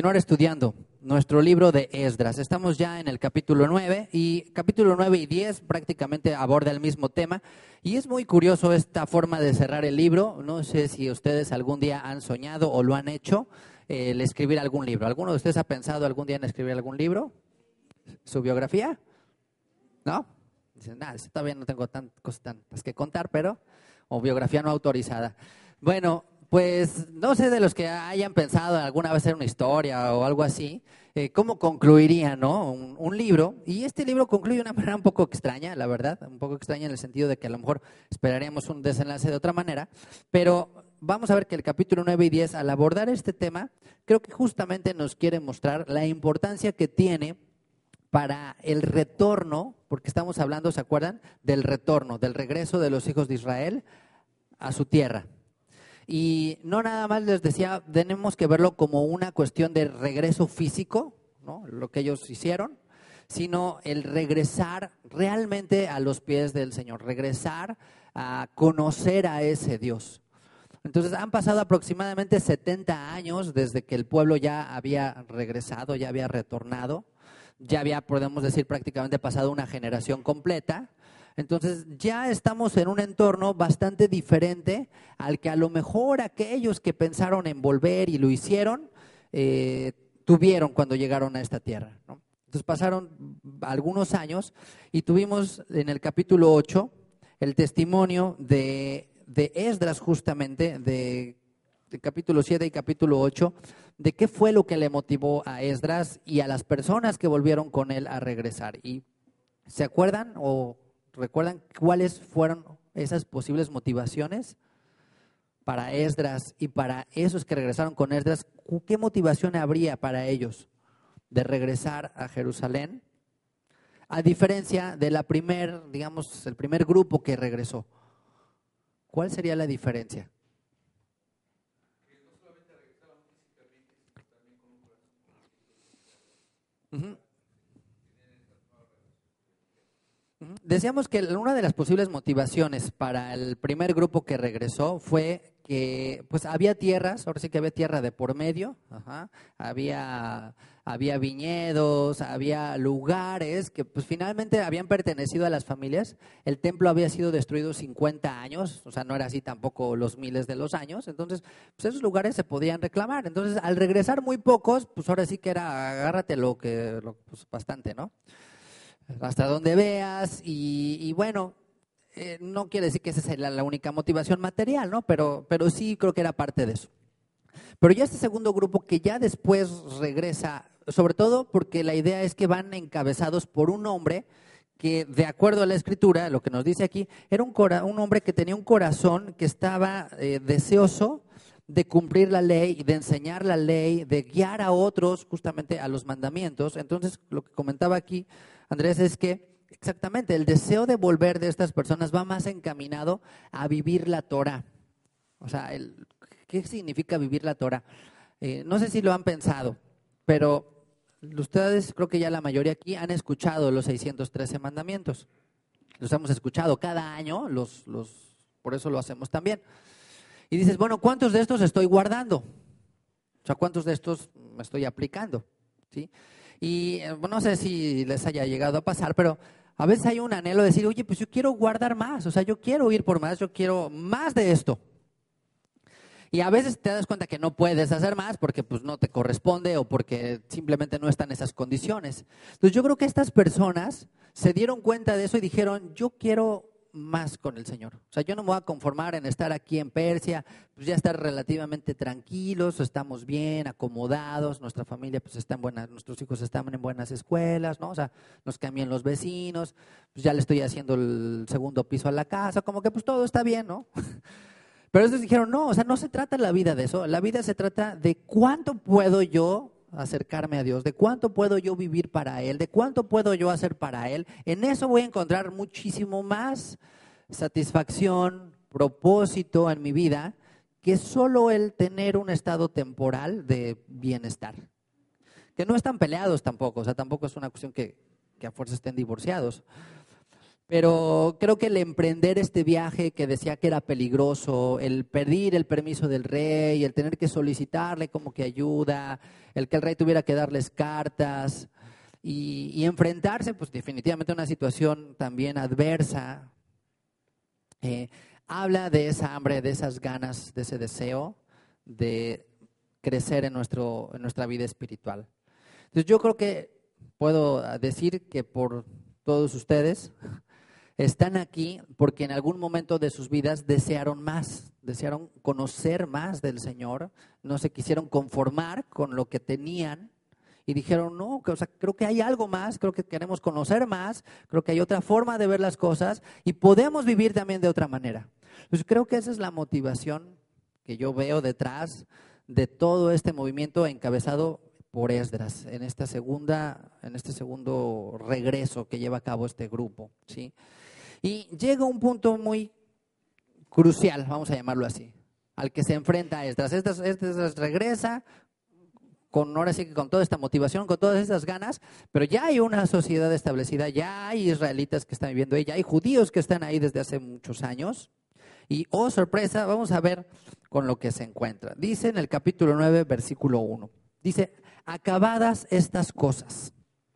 continuar estudiando nuestro libro de Esdras. Estamos ya en el capítulo 9 y capítulo 9 y 10 prácticamente aborda el mismo tema. Y es muy curioso esta forma de cerrar el libro. No sé si ustedes algún día han soñado o lo han hecho, el escribir algún libro. ¿Alguno de ustedes ha pensado algún día en escribir algún libro? ¿Su biografía? ¿No? Dicen, nada, todavía no tengo cosas tantas que contar, pero, o biografía no autorizada. Bueno, pues no sé de los que hayan pensado alguna vez hacer una historia o algo así, cómo concluiría, ¿no? Un libro. Y este libro concluye de una manera un poco extraña, la verdad, un poco extraña en el sentido de que a lo mejor esperaríamos un desenlace de otra manera, pero vamos a ver que el capítulo 9 y 10, al abordar este tema, creo que justamente nos quiere mostrar la importancia que tiene para el retorno, porque estamos hablando, ¿se acuerdan? Del retorno, del regreso de los hijos de Israel a su tierra. Y no nada más les decía, tenemos que verlo como una cuestión de regreso físico, ¿no? Lo que ellos hicieron, sino el regresar realmente a los pies del Señor, regresar a conocer a ese Dios. Entonces han pasado aproximadamente 70 años desde que el pueblo ya había regresado, ya había retornado, ya había, podemos decir, prácticamente pasado una generación completa. Entonces ya estamos en un entorno bastante diferente al que a lo mejor aquellos que pensaron en volver y lo hicieron, tuvieron cuando llegaron a esta tierra, ¿no? Entonces pasaron algunos años y tuvimos en el capítulo 8 el testimonio de Esdras justamente, de capítulo 7 y capítulo 8, de qué fue lo que le motivó a Esdras y a las personas que volvieron con él a regresar. ¿Y se acuerdan o recuerdan cuáles fueron esas posibles motivaciones para Esdras y para esos que regresaron con Esdras? ¿Qué motivación habría para ellos de regresar a Jerusalén? A diferencia de la digamos, el primer grupo que regresó. ¿Cuál sería la diferencia? Uh-huh. Decíamos que una de las posibles motivaciones para el primer grupo que regresó fue que pues había tierras, ahora sí que había tierra de por medio, ajá, había viñedos, había lugares que pues finalmente habían pertenecido a las familias. El templo había sido destruido 50 años, o sea, no era así tampoco los miles de los años, entonces pues esos lugares se podían reclamar. Entonces al regresar muy pocos, pues ahora sí que era agárrate pues bastante, ¿no? Hasta donde veas y bueno, no quiere decir que esa sea la única motivación material, ¿no? Pero sí creo que era parte de eso. Pero ya este segundo grupo que ya después regresa, sobre todo porque la idea es que van encabezados por un hombre que, de acuerdo a la escritura, lo que nos dice aquí, era un hombre que tenía un corazón que estaba deseoso de cumplir la ley, de enseñar la ley, de guiar a otros justamente a los mandamientos. Entonces, lo que comentaba aquí Andrés es que exactamente el deseo de volver de estas personas va más encaminado a vivir la Torah. O sea, ¿qué significa vivir la Torah? No sé si lo han pensado, pero ustedes, creo que ya la mayoría aquí han escuchado los 613 mandamientos. Los hemos escuchado cada año, por eso lo hacemos también. Y dices, bueno, ¿cuántos de estos estoy guardando? O sea, ¿cuántos de estos me estoy aplicando? ¿Sí? Y no sé si les haya llegado a pasar, pero a veces hay un anhelo de decir, oye, pues yo quiero guardar más, o sea, yo quiero ir por más, yo quiero más de esto. Y a veces te das cuenta que no puedes hacer más porque pues no te corresponde o porque simplemente no están esas condiciones. Entonces yo creo que estas personas se dieron cuenta de eso y dijeron, yo quiero más con el Señor. O sea, yo no me voy a conformar en estar aquí en Persia, pues ya estar relativamente tranquilos, estamos bien, acomodados, nuestra familia pues está en buenas, nuestros hijos están en buenas escuelas, ¿no? O sea, nos cambian los vecinos, pues ya le estoy haciendo el segundo piso a la casa, como que pues todo está bien, ¿no? Pero ellos dijeron, no, o sea, no se trata la vida de eso, la vida se trata de cuánto puedo yo acercarme a Dios, de cuánto puedo yo vivir para Él, de cuánto puedo yo hacer para Él. En eso voy a encontrar muchísimo más satisfacción, propósito en mi vida, que solo el tener un estado temporal de bienestar. Que no están peleados tampoco, o sea, tampoco es una cuestión que a fuerza estén divorciados. Pero creo que el emprender este viaje que decía que era peligroso, el pedir el permiso del rey, el tener que solicitarle como que ayuda, el que el rey tuviera que darles cartas y enfrentarse pues definitivamente a una situación también adversa, habla de esa hambre, de esas ganas, de ese deseo de crecer en nuestra vida espiritual. Entonces yo creo que puedo decir que por todos ustedes están aquí porque en algún momento de sus vidas desearon más, desearon conocer más del Señor, no se quisieron conformar con lo que tenían y dijeron, no, o sea, creo que hay algo más, creo que queremos conocer más, creo que hay otra forma de ver las cosas y podemos vivir también de otra manera. Pues creo que esa es la motivación que yo veo detrás de todo este movimiento encabezado por Esdras en este segundo regreso que lleva a cabo este grupo, ¿sí? Y llega un punto muy crucial, vamos a llamarlo así, al que se enfrenta Esdras. Esdras regresa ahora sí que con toda esta motivación, con todas estas ganas, pero ya hay una sociedad establecida, ya hay israelitas que están viviendo ahí, ya hay judíos que están ahí desde hace muchos años. Y, oh sorpresa, vamos a ver con lo que se encuentra. Dice en el capítulo 9, versículo 1, dice, acabadas estas cosas,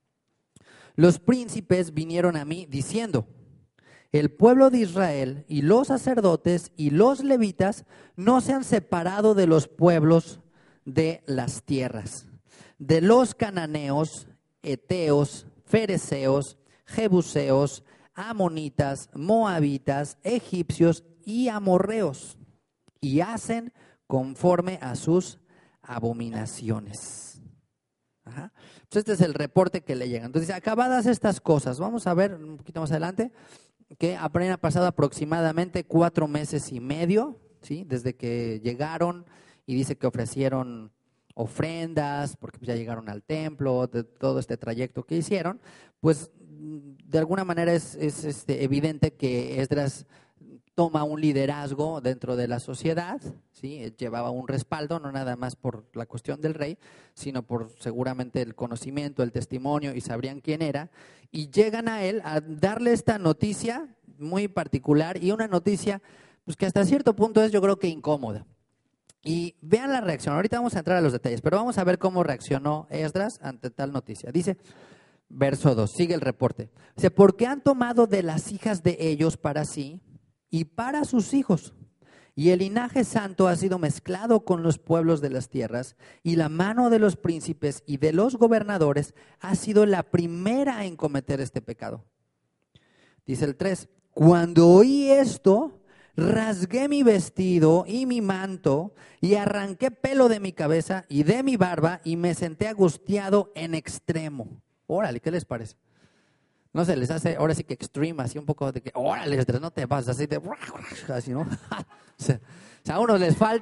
los príncipes vinieron a mí diciendo, el pueblo de Israel y los sacerdotes y los levitas no se han separado de los pueblos de las tierras, de los cananeos, heteos, fereceos, jebuseos, amonitas, moabitas, egipcios y amorreos, y hacen conforme a sus abominaciones. Ajá. Pues este es el reporte que le llega. Entonces, acabadas estas cosas, vamos a ver un poquito más adelante, que han pasado aproximadamente 4 meses y medio, ¿sí? Desde que llegaron y dice que ofrecieron ofrendas, porque ya llegaron al templo, de todo este trayecto que hicieron, pues de alguna manera es evidente que Esdras toma un liderazgo dentro de la sociedad, ¿sí? Llevaba un respaldo, no nada más por la cuestión del rey, sino por seguramente el conocimiento, el testimonio, y sabrían quién era, y llegan a él a darle esta noticia muy particular y una noticia pues, que hasta cierto punto es yo creo que incómoda. Y vean la reacción, ahorita vamos a entrar a los detalles, pero vamos a ver cómo reaccionó Esdras ante tal noticia. Dice, verso 2, sigue el reporte. Dice, porque han tomado de las hijas de ellos para sí y para sus hijos. Y el linaje santo ha sido mezclado con los pueblos de las tierras, y la mano de los príncipes y de los gobernadores ha sido la primera en cometer este pecado. Dice el 3, cuando oí esto, rasgué mi vestido y mi manto, y arranqué pelo de mi cabeza y de mi barba, y me senté angustiado en extremo. Órale, ¿qué les parece? No se les hace, ahora sí que extreme, así un poco de que, órale, no te vas, así de, así, ¿no? O sea, a unos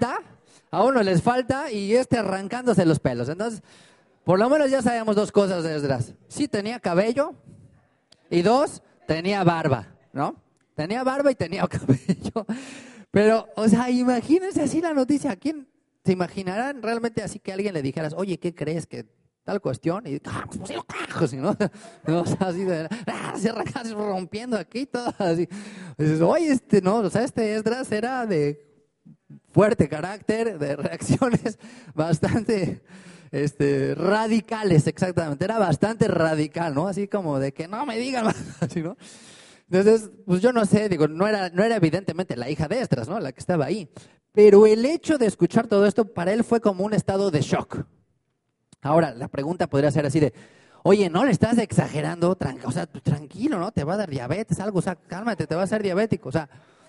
les falta y arrancándose los pelos. Entonces, por lo menos ya sabemos 2 cosas de Esdras. Sí tenía cabello y 2, tenía barba, ¿no? Tenía barba y tenía cabello. Pero, o sea, imagínense así la noticia. ¿Quién se imaginarán realmente así que alguien le dijeras, oye, ¿qué crees que tal cuestión? Y así, ¿no? Así de, así rompiendo aquí todo así. Dices, oye, no, o sea, Esdras era de fuerte carácter, de reacciones bastante radicales, exactamente. Era bastante radical, ¿no? Así como de que no me digan más, así, ¿no? Entonces, pues yo no sé, digo, no era evidentemente la hija de Esdras, ¿no? La que estaba ahí. Pero el hecho de escuchar todo esto para él fue como un estado de shock. Ahora, la pregunta podría ser así de, oye, ¿no le estás exagerando? O sea, tranquilo, ¿no? Te va a dar diabetes, algo, o sea, cálmate, te va a hacer diabético, o sea.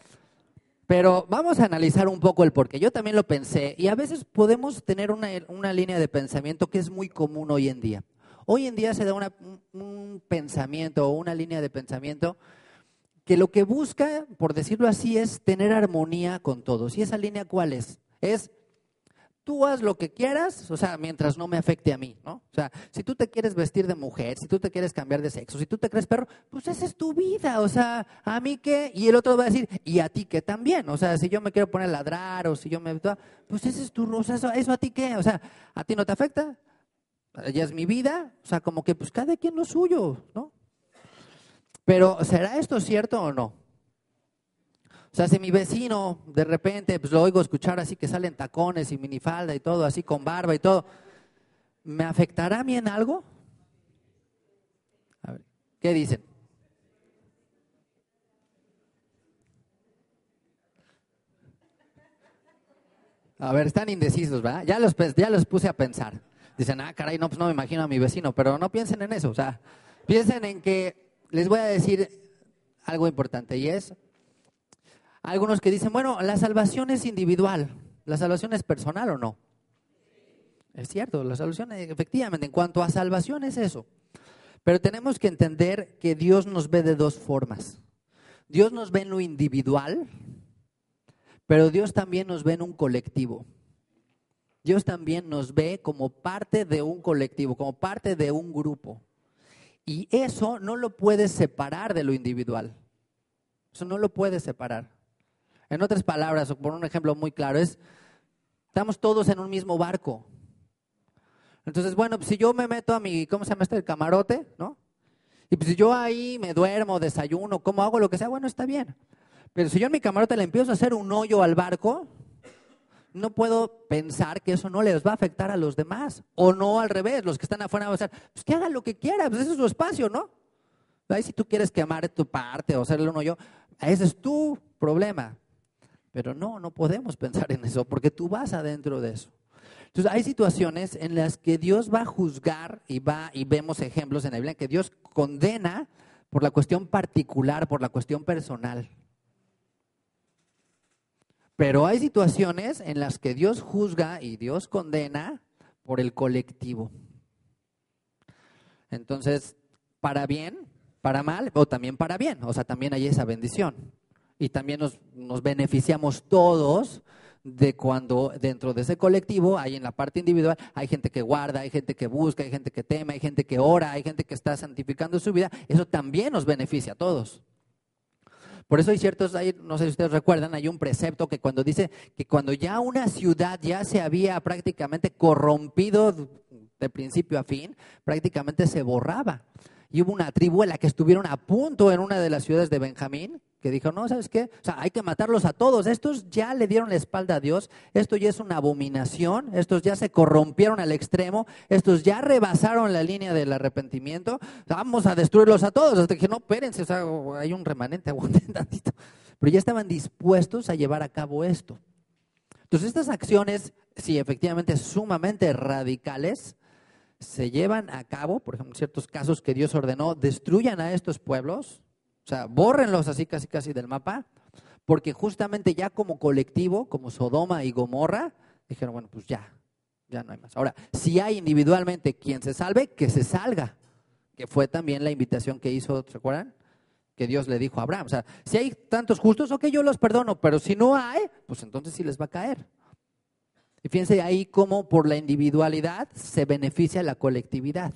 Pero vamos a analizar un poco el porqué. Yo también lo pensé y a veces podemos tener una línea de pensamiento que es muy común hoy en día. Hoy en día se da un pensamiento o una línea de pensamiento que lo que busca, por decirlo así, es tener armonía con todos. ¿Y esa línea cuál es? Es, tú haz lo que quieras, o sea, mientras no me afecte a mí, ¿no? O sea, si tú te quieres vestir de mujer, si tú te quieres cambiar de sexo, si tú te crees perro, pues esa es tu vida, o sea, ¿a mí qué? Y el otro va a decir, ¿y a ti qué también? O sea, si yo me quiero poner a ladrar o si yo me... Pues ese es tu... O sea, ¿eso a ti qué? O sea, ¿a ti no te afecta? Ya es mi vida, o sea, como que pues cada quien lo suyo, ¿no? Pero ¿será esto cierto o no? O sea, si mi vecino de repente pues lo oigo escuchar así que salen tacones y minifalda y todo, así con barba y todo, ¿me afectará a mí en algo? A ver, ¿qué dicen? A ver, están indecisos, ¿verdad? Ya los puse a pensar. Dicen, ah, caray, no, pues no me imagino a mi vecino, pero no piensen en eso. O sea, piensen en que les voy a decir algo importante y es, algunos que dicen, bueno, la salvación es individual, la salvación es personal o no. Es cierto, la salvación efectivamente, en cuanto a salvación es eso. Pero tenemos que entender que Dios nos ve de dos formas. Dios nos ve en lo individual, pero Dios también nos ve en un colectivo. Dios también nos ve como parte de un colectivo, como parte de un grupo. Y eso no lo puedes separar de lo individual. Eso no lo puedes separar. En otras palabras, o por un ejemplo muy claro, estamos todos en un mismo barco. Entonces, bueno, pues si yo me meto a mi, ¿cómo se llama este? El camarote, ¿no? Y pues si yo ahí me duermo, desayuno, como hago lo que sea, bueno, está bien. Pero si yo en mi camarote le empiezo a hacer un hoyo al barco, no puedo pensar que eso no les va a afectar a los demás. O no al revés, los que están afuera van a decir, pues que hagan lo que quieran, pues ese es su espacio, ¿no? Ahí si tú quieres quemar tu parte o hacerle un hoyo, ese es tu problema. Pero no podemos pensar en eso porque tú vas adentro de eso. Entonces hay situaciones en las que Dios va a juzgar y vemos ejemplos en la Biblia en que Dios condena por la cuestión particular, por la cuestión personal. Pero hay situaciones en las que Dios juzga y Dios condena por el colectivo. Entonces, para bien, para mal o también para bien. O sea, también hay esa bendición. Y también nos beneficiamos todos de cuando dentro de ese colectivo, hay en la parte individual, hay gente que guarda, hay gente que busca, hay gente que teme, hay gente que ora, hay gente que está santificando su vida. Eso también nos beneficia a todos. Por eso hay ciertos, no sé si ustedes recuerdan, hay un precepto que cuando dice que cuando ya una ciudad ya se había prácticamente corrompido de principio a fin, prácticamente se borraba. Y hubo una tribu en la que estuvieron a punto en una de las ciudades de Benjamín, que dijo, no, ¿sabes qué? O sea, hay que matarlos a todos. Estos ya le dieron la espalda a Dios, esto ya es una abominación, estos ya se corrompieron al extremo, estos ya rebasaron la línea del arrepentimiento, vamos a destruirlos a todos. Hasta que no, espérense, o sea, hay un remanente, aguanten tantito. Pero ya estaban dispuestos a llevar a cabo esto. Entonces, estas acciones, sí, efectivamente, sumamente radicales, se llevan a cabo, por ejemplo, en ciertos casos que Dios ordenó, destruyan a estos pueblos, o sea, bórrenlos así casi del mapa, porque justamente ya como colectivo, como Sodoma y Gomorra, dijeron, bueno, pues ya no hay más. Ahora, si hay individualmente quien se salve, que se salga, que fue también la invitación que hizo, ¿se acuerdan? Que Dios le dijo a Abraham, o sea, si hay tantos justos, ok, yo los perdono, pero si no hay, pues entonces sí les va a caer. Y fíjense ahí cómo por la individualidad se beneficia la colectividad.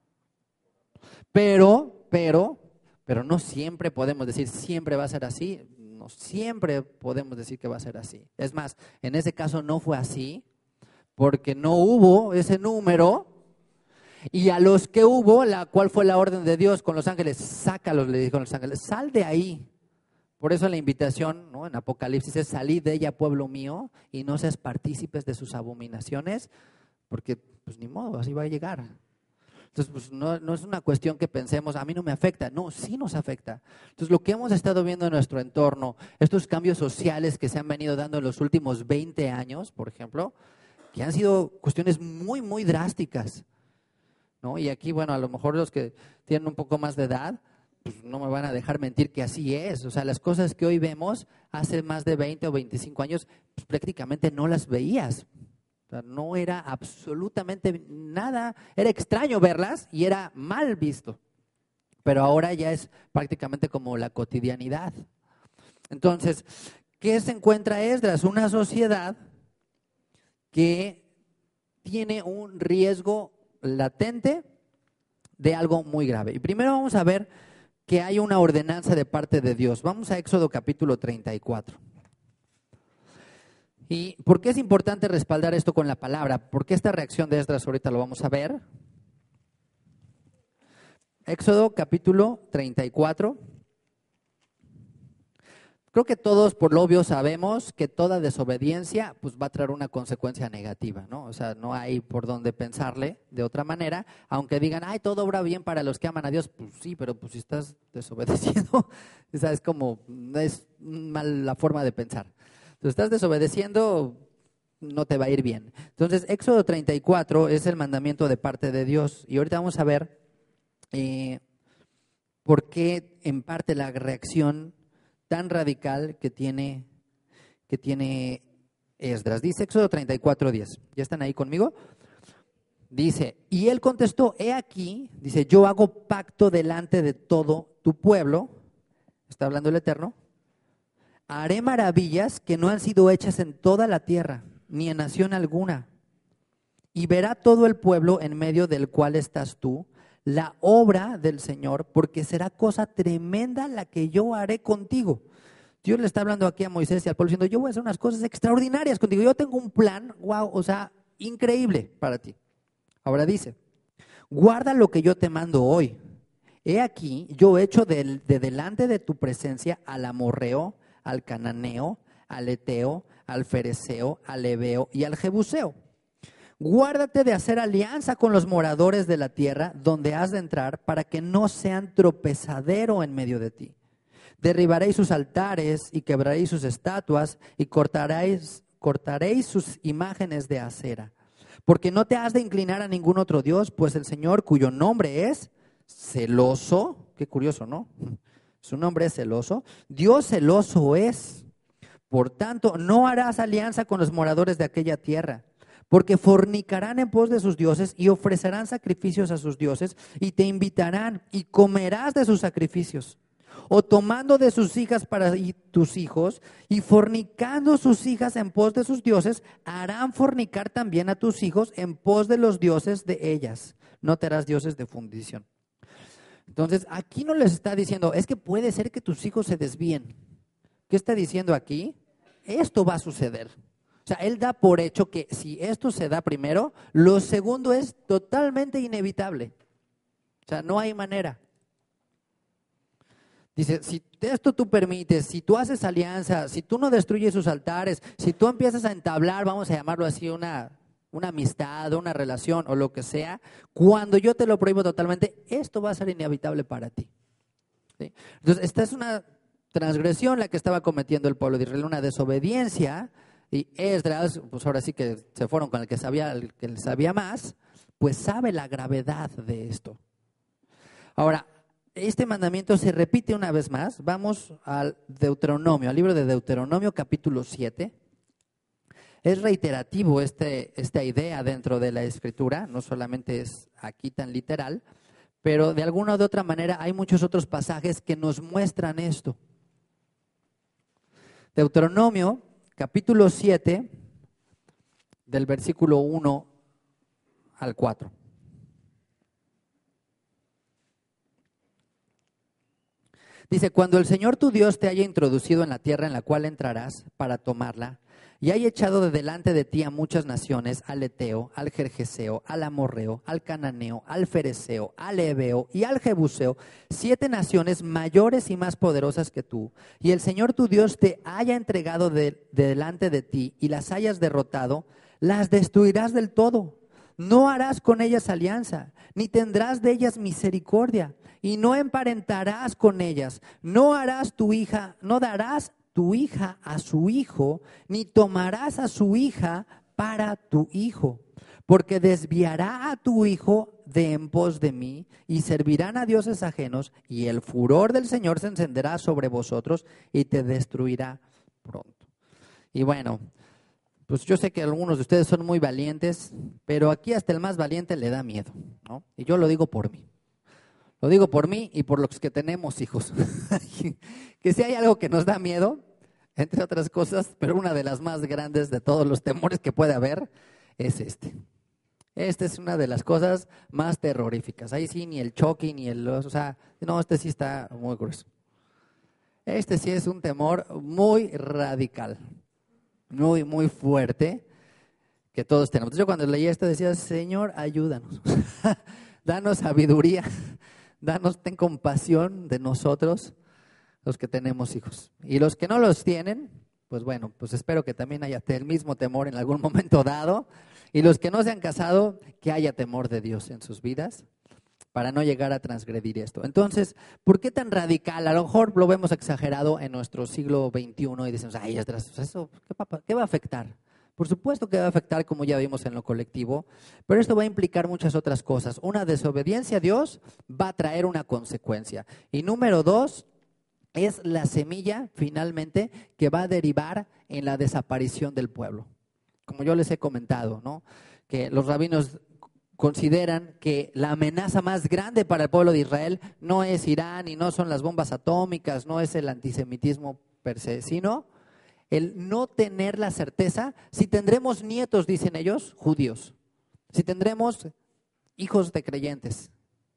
Pero no siempre podemos decir siempre va a ser así. No siempre podemos decir que va a ser así. Es más, en ese caso no fue así porque no hubo ese número y a los que hubo, ¿cuál fue la orden de Dios con los ángeles? Sácalos, le dijo a los ángeles, sal de ahí. Por eso la invitación, ¿no?, en Apocalipsis es salid de ella, pueblo mío, y no seas partícipes de sus abominaciones, porque pues ni modo, así va a llegar. Entonces, pues no es una cuestión que pensemos, a mí no me afecta. No, sí nos afecta. Entonces, lo que hemos estado viendo en nuestro entorno, estos cambios sociales que se han venido dando en los últimos 20 años, por ejemplo, que han sido cuestiones muy, muy drásticas, ¿no? Y aquí, bueno, a lo mejor los que tienen un poco más de edad, pues no me van a dejar mentir que así es. O sea, las cosas que hoy vemos, hace más de 20 o 25 años, pues prácticamente no las veías. O sea, no era absolutamente nada, era extraño verlas y era mal visto. Pero ahora ya es prácticamente como la cotidianidad. Entonces, ¿qué se encuentra Esdras? Una sociedad que tiene un riesgo latente de algo muy grave. Y primero vamos a ver que hay una ordenanza de parte de Dios. Vamos a Éxodo capítulo 34. ¿Y por qué es importante respaldar esto con la palabra? Porque esta reacción de Esdras ahorita lo vamos a ver. Éxodo capítulo 34. Creo que todos por lo obvio sabemos que toda desobediencia pues va a traer una consecuencia negativa, ¿no? O sea, no hay por dónde pensarle de otra manera, aunque digan, ay, todo obra bien para los que aman a Dios, pues sí, pero pues si estás desobedeciendo, esa es como, es mal la forma de pensar. Si estás desobedeciendo, no te va a ir bien. Entonces, Éxodo 34 es el mandamiento de parte de Dios y ahorita vamos a ver por qué en parte la reacción tan radical que tiene Esdras. Dice Éxodo 34:10. ¿Ya están ahí conmigo? Dice, y él contestó, he aquí, dice, yo hago pacto delante de todo tu pueblo, está hablando el Eterno, haré maravillas que no han sido hechas en toda la tierra, ni en nación alguna, y verá todo el pueblo en medio del cual estás tú, la obra del Señor, porque será cosa tremenda la que yo haré contigo. Dios le está hablando aquí a Moisés y al pueblo diciendo, yo voy a hacer unas cosas extraordinarias contigo. Yo tengo un plan, wow, o sea, increíble para ti. Ahora dice, guarda lo que yo te mando hoy. He aquí, yo echo de delante de tu presencia al amorreo, al cananeo, al eteo, al fereceo, al heveo y al jebuseo. Guárdate de hacer alianza con los moradores de la tierra donde has de entrar para que no sean tropezadero en medio de ti. Derribaréis sus altares y quebraréis sus estatuas y cortaréis sus imágenes de acera. Porque no te has de inclinar a ningún otro Dios, pues el Señor, cuyo nombre es celoso, qué curioso, ¿no? Su nombre es celoso. Dios celoso es. Por tanto, no harás alianza con los moradores de aquella tierra, porque fornicarán en pos de sus dioses y ofrecerán sacrificios a sus dioses y te invitarán y comerás de sus sacrificios. O tomando de sus hijas para tus hijos y fornicando sus hijas en pos de sus dioses, harán fornicar también a tus hijos en pos de los dioses de ellas. No te harás dioses de fundición. Entonces, aquí no les está diciendo, es que puede ser que tus hijos se desvíen. ¿Qué está diciendo aquí? Esto va a suceder. O sea, él da por hecho que si esto se da primero, lo segundo es totalmente inevitable. O sea, no hay manera. Dice, si esto tú permites, si tú haces alianza, si tú no destruyes sus altares, si tú empiezas a entablar, vamos a llamarlo así, una amistad, una relación o lo que sea, cuando yo te lo prohíbo totalmente, esto va a ser inevitable para ti. ¿Sí? Entonces, esta es una transgresión la que estaba cometiendo el pueblo de Israel, una desobediencia, y Esdras, pues ahora sí que se fueron con el que sabía más, pues sabe la gravedad de esto. Ahora, este mandamiento se repite una vez más. Vamos al Deuteronomio, al libro de Deuteronomio capítulo 7. Es reiterativo esta idea dentro de la Escritura, no solamente es aquí tan literal, pero de alguna u otra manera hay muchos otros pasajes que nos muestran esto. Deuteronomio capítulo 7, del versículo 1 al 4. Dice, cuando el Señor tu Dios te haya introducido en la tierra en la cual entrarás para tomarla, y haya echado de delante de ti a muchas naciones, al eteo, al gergeseo, al amorreo, al cananeo, al fereceo, al heveo y al jebuseo, 7 naciones mayores y más poderosas que tú, y el Señor tu Dios te haya entregado de delante de ti y las hayas derrotado, las destruirás del todo. No harás con ellas alianza, ni tendrás de ellas misericordia, y no emparentarás con ellas. No darás tu hija a su hijo, ni tomarás a su hija para tu hijo, porque desviará a tu hijo de en pos de mí, y servirán a dioses ajenos, y el furor del Señor se encenderá sobre vosotros, y te destruirá pronto. Y bueno, pues yo sé que algunos de ustedes son muy valientes, pero aquí hasta el más valiente le da miedo, ¿no? Y yo lo digo por mí. Lo digo por mí y por los que tenemos hijos. Que si hay algo que nos da miedo, entre otras cosas, pero una de las más grandes de todos los temores que puede haber, es este. Esta es una de las cosas más terroríficas. Ahí sí, ni el choque, ni o sea, no, este sí está muy grueso. Este sí es un temor muy radical. Muy, muy fuerte que todos tenemos. Yo cuando leí esto decía, Señor, ayúdanos, danos sabiduría, ten compasión de nosotros, los que tenemos hijos. Y los que no los tienen, pues bueno, pues espero que también haya el mismo temor en algún momento dado. Y los que no se han casado, que haya temor de Dios en sus vidas, para no llegar a transgredir esto. Entonces, ¿por qué tan radical? A lo mejor lo vemos exagerado en nuestro siglo XXI y decimos, ay, ¿eso qué va a afectar? Por supuesto que va a afectar, como ya vimos en lo colectivo, pero esto va a implicar muchas otras cosas. Una desobediencia a Dios va a traer una consecuencia. Y número 2, es la semilla, finalmente, que va a derivar en la desaparición del pueblo. Como yo les he comentado, ¿no? Que los rabinos consideran que la amenaza más grande para el pueblo de Israel no es Irán y no son las bombas atómicas, no es el antisemitismo per se, sino el no tener la certeza si tendremos nietos, dicen ellos, judíos, si tendremos hijos de creyentes.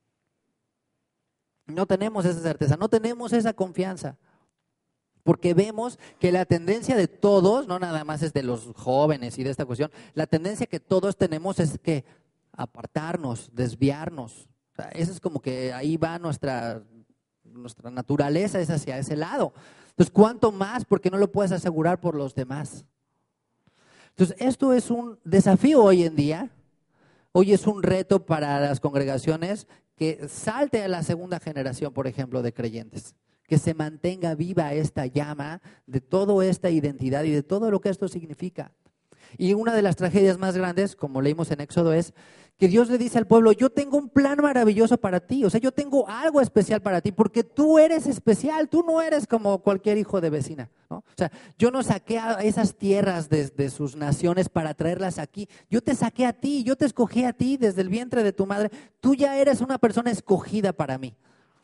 No tenemos esa certeza, no tenemos esa confianza. Porque vemos que la tendencia de todos, no nada más es de los jóvenes y de esta cuestión, la tendencia que todos tenemos es que apartarnos, desviarnos. O sea, eso es como que ahí va nuestra naturaleza, es hacia ese lado. Entonces, ¿cuánto más? Porque no lo puedes asegurar por los demás. Entonces, esto es un desafío hoy en día. Hoy es un reto para las congregaciones que salte a la segunda generación, por ejemplo, de creyentes. Que se mantenga viva esta llama de toda esta identidad y de todo lo que esto significa. Y una de las tragedias más grandes, como leímos en Éxodo, es que Dios le dice al pueblo, yo tengo un plan maravilloso para ti, o sea, yo tengo algo especial para ti, porque tú eres especial, tú no eres como cualquier hijo de vecina, ¿no? O sea, yo no saqué a esas tierras de sus naciones para traerlas aquí, yo te saqué a ti, yo te escogí a ti desde el vientre de tu madre, tú ya eres una persona escogida para mí.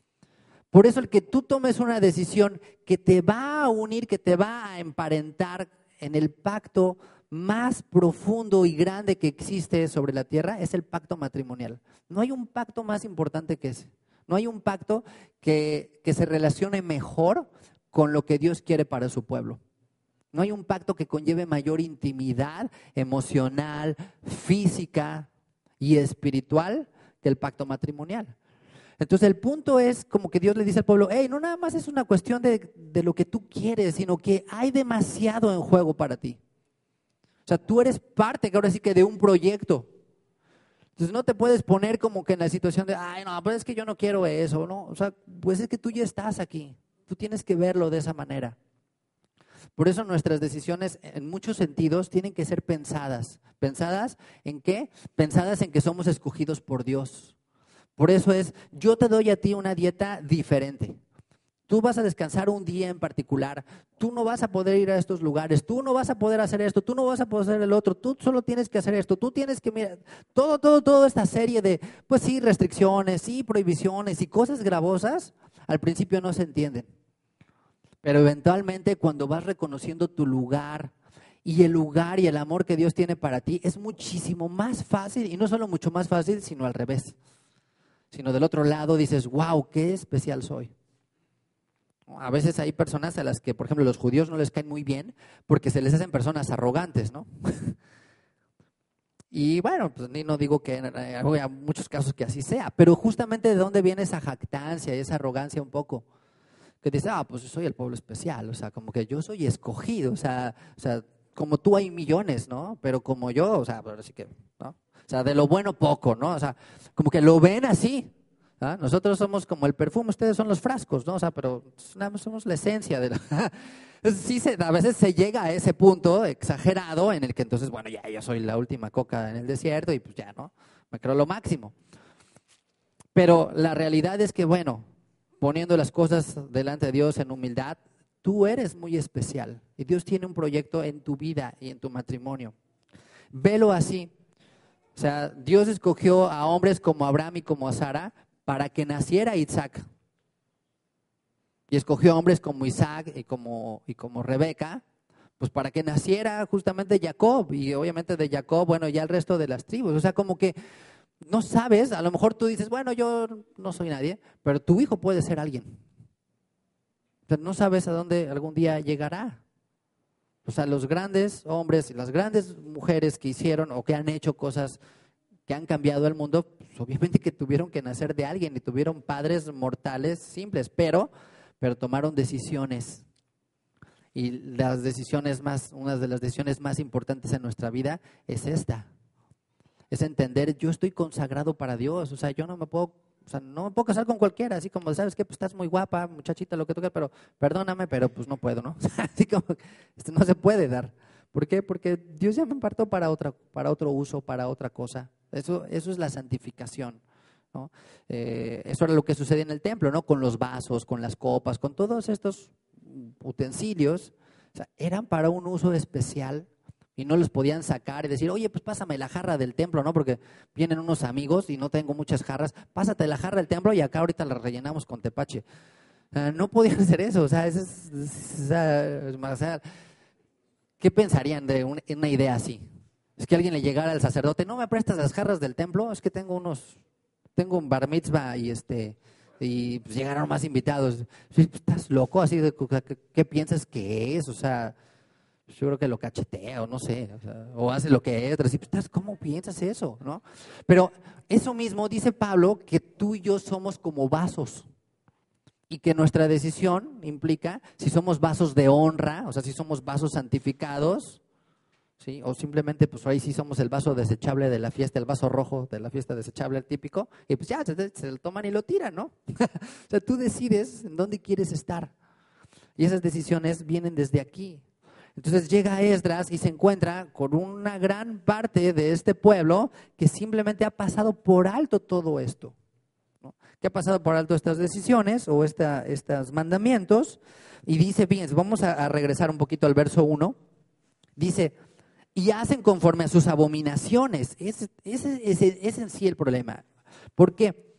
Por eso el que tú tomes una decisión que te va a unir, que te va a emparentar en el pacto más profundo y grande que existe sobre la tierra, es el pacto matrimonial. No hay un pacto más importante que ese. No hay un pacto que se relacione mejor con lo que Dios quiere para su pueblo. No hay un pacto que conlleve mayor intimidad emocional, física y espiritual que el pacto matrimonial. Entonces el punto es como que Dios le dice al pueblo, hey, no nada más es una cuestión de lo que tú quieres, sino que hay demasiado en juego para ti. O sea, tú eres parte, que ahora sí que de un proyecto. Entonces no te puedes poner como que en la situación de, ay, no, pues es que yo no quiero eso, ¿no? O sea, pues es que tú ya estás aquí. Tú tienes que verlo de esa manera. Por eso nuestras decisiones en muchos sentidos tienen que ser pensadas. ¿Pensadas en qué? Pensadas en que somos escogidos por Dios. Por eso es, yo te doy a ti una dieta diferente. Tú vas a descansar un día en particular, tú no vas a poder ir a estos lugares, tú no vas a poder hacer esto, tú no vas a poder hacer el otro, tú solo tienes que hacer esto, tú tienes que, mira, toda esta serie de, pues sí, restricciones, sí, prohibiciones y cosas gravosas, al principio no se entienden. Pero eventualmente cuando vas reconociendo tu lugar y el amor que Dios tiene para ti, es muchísimo más fácil, y no solo mucho más fácil, sino al revés. Sino del otro lado dices, wow, qué especial soy. A veces hay personas a las que, por ejemplo, los judíos no les caen muy bien porque se les hacen personas arrogantes, ¿no? Y bueno, pues ni no digo que hay muchos casos que así sea, pero justamente de dónde viene esa jactancia y esa arrogancia un poco. Que dice, pues yo soy el pueblo especial, o sea, como que yo soy escogido, o sea, como tú hay millones, ¿no? Pero como yo, o sea, ahora sí que, ¿no? O sea, de lo bueno poco, ¿no? O sea, como que lo ven así. ¿Ah? Nosotros somos como el perfume, ustedes son los frascos, ¿no? O sea, pero nada más somos la esencia de la... Sí, a veces se llega a ese punto exagerado en el que entonces, bueno, ya yo soy la última coca en el desierto y pues ya, ¿no? Me creo lo máximo. Pero la realidad es que, bueno, poniendo las cosas delante de Dios en humildad, tú eres muy especial y Dios tiene un proyecto en tu vida y en tu matrimonio. Velo así. O sea, Dios escogió a hombres como Abraham y como a Sara para que naciera Isaac. Y escogió a hombres como Isaac y como Rebeca, pues para que naciera justamente Jacob. Y obviamente de Jacob, bueno, ya el resto de las tribus. O sea, como que no sabes, a lo mejor tú dices, bueno, yo no soy nadie, pero tu hijo puede ser alguien. Pero no sabes a dónde algún día llegará. O sea, los grandes hombres y las grandes mujeres que hicieron o que han hecho cosas que han cambiado el mundo, pues obviamente que tuvieron que nacer de alguien y tuvieron padres mortales simples, pero tomaron decisiones. Y las decisiones una de las decisiones más importantes en nuestra vida es esta. Es entender, yo estoy consagrado para Dios, o sea, yo no me puedo, o sea, no me puedo casar con cualquiera, así como, ¿sabes qué? Pues estás muy guapa, muchachita, lo que tú quieras, pero perdóname, pero pues no puedo, ¿no? Así como, esto no se puede dar. ¿Por qué? Porque Dios ya me apartó para otro uso, para otra cosa. Eso es la santificación, ¿no? Eso era lo que sucede en el templo, ¿no? Con los vasos, con las copas, con todos estos utensilios, o sea, eran para un uso especial y no los podían sacar y decir, oye, pues pásame la jarra del templo, ¿no? Porque vienen unos amigos y no tengo muchas jarras, pásate la jarra del templo y acá ahorita la rellenamos con tepache. No podían hacer eso, o sea, o sea, ¿qué pensarían de una idea así? Es que alguien le llegara al sacerdote, ¿no me prestas las jarras del templo? Es que tengo un bar mitzvah y pues llegaron más invitados. Sí, ¿estás loco? Así de, ¿qué piensas que es? O sea, yo creo que lo cachetea o no sé, o hace lo que es. ¿Cómo piensas eso? ¿No? Pero eso mismo dice Pablo, que tú y yo somos como vasos. Y que nuestra decisión implica si somos vasos de honra, o sea, si somos vasos santificados, ¿sí? O simplemente, pues ahí sí somos el vaso desechable de la fiesta, el vaso rojo de la fiesta desechable, el típico, y pues ya se lo toman y lo tiran, ¿no? O sea, tú decides en dónde quieres estar. Y esas decisiones vienen desde aquí. Entonces llega Esdras y se encuentra con una gran parte de este pueblo que simplemente ha pasado por alto todo esto, ¿no? Que ha pasado por alto estas decisiones o estos mandamientos. Y dice, bien, vamos a regresar un poquito al verso 1. Dice, y hacen conforme a sus abominaciones. Ese es en sí el problema. ¿Por qué?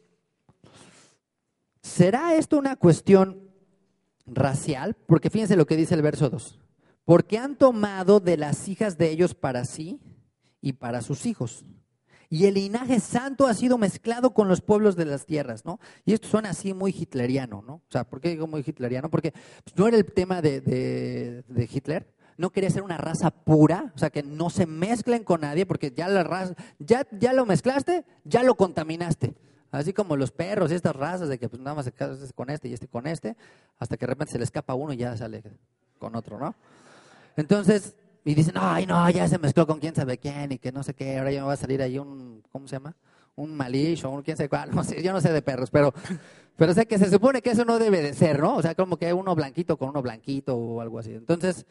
¿Será esto una cuestión racial? Porque fíjense lo que dice el verso 2. Porque han tomado de las hijas de ellos para sí y para sus hijos. Y el linaje santo ha sido mezclado con los pueblos de las tierras, ¿no? Y esto suena así muy hitleriano, ¿no? O sea, ¿por qué digo muy hitleriano? Porque pues, no era el tema de Hitler. No quería ser una raza pura, o sea, que no se mezclen con nadie, porque ya la raza, ya lo mezclaste, ya lo contaminaste. Así como los perros y estas razas de que pues nada más se casa con este y este con este, hasta que de repente se le escapa uno y ya sale con otro, ¿no? Entonces, y dicen, ay, no, ya se mezcló con quién sabe quién y que no sé qué, ahora ya me va a salir ahí ¿cómo se llama? Un malish o un quién sabe cuál, no sé, yo no sé de perros, pero sé que se supone que eso no debe de ser, ¿no? O sea, como que uno blanquito con uno blanquito o algo así. Entonces,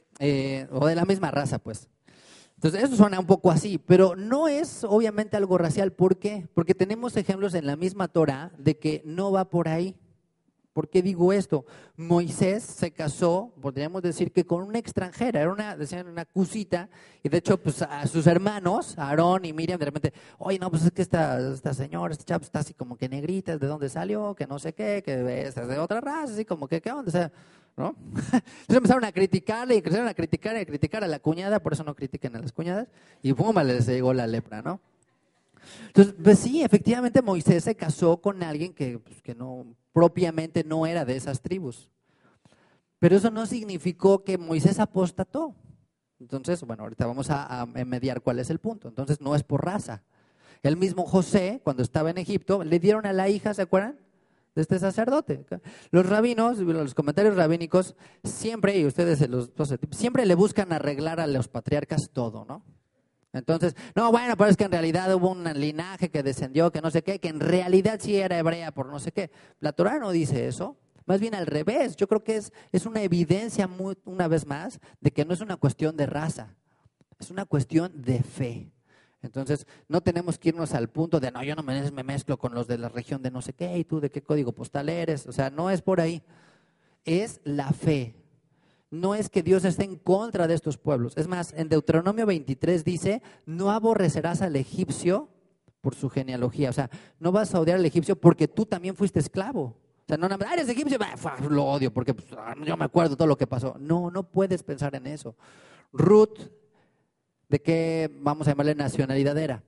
o de la misma raza, pues. Entonces, eso suena un poco así, pero no es obviamente algo racial. ¿Por qué? Porque tenemos ejemplos en la misma Torah de que no va por ahí. ¿Por qué digo esto? Moisés se casó, podríamos decir que con una extranjera, decían una cusita, y de hecho pues a sus hermanos, Aarón y Miriam, de repente, oye, no, pues es que esta señora, esta chava está así como que negrita, ¿de dónde salió? Que no sé qué, que es de otra raza, así como que, ¿qué onda? O sea, ¿no? Entonces empezaron a criticarle y empezaron a criticar a la cuñada, por eso no critiquen a las cuñadas, y pum, les llegó la lepra, ¿no? Entonces, pues sí, efectivamente Moisés se casó con alguien que no, propiamente no era de esas tribus. Pero eso no significó que Moisés apostató. Entonces, bueno, ahorita vamos a mediar cuál es el punto. Entonces, no es por raza. El mismo José, cuando estaba en Egipto, le dieron a la hija, ¿se acuerdan? De este sacerdote. Los rabinos, los comentarios rabínicos, siempre, y ustedes siempre le buscan arreglar a los patriarcas todo, ¿no? Entonces, no, bueno, pero es que en realidad hubo un linaje que descendió, que no sé qué, que en realidad sí era hebrea por no sé qué. La Torah no dice eso, más bien al revés. Yo creo que es una evidencia, una vez más, de que no es una cuestión de raza, es una cuestión de fe. Entonces, no tenemos que irnos al punto de, no, yo no me mezclo con los de la región de no sé qué, y tú de qué código postal eres. O sea, no es por ahí, es la fe. No es que Dios esté en contra de estos pueblos. Es más, en Deuteronomio 23 dice, no aborrecerás al egipcio por su genealogía. O sea, no vas a odiar al egipcio porque tú también fuiste esclavo. O sea, no, eres egipcio, lo odio porque pues, yo me acuerdo todo lo que pasó. No, no puedes pensar en eso. Ruth, ¿de qué vamos a llamarle nacionalidad era?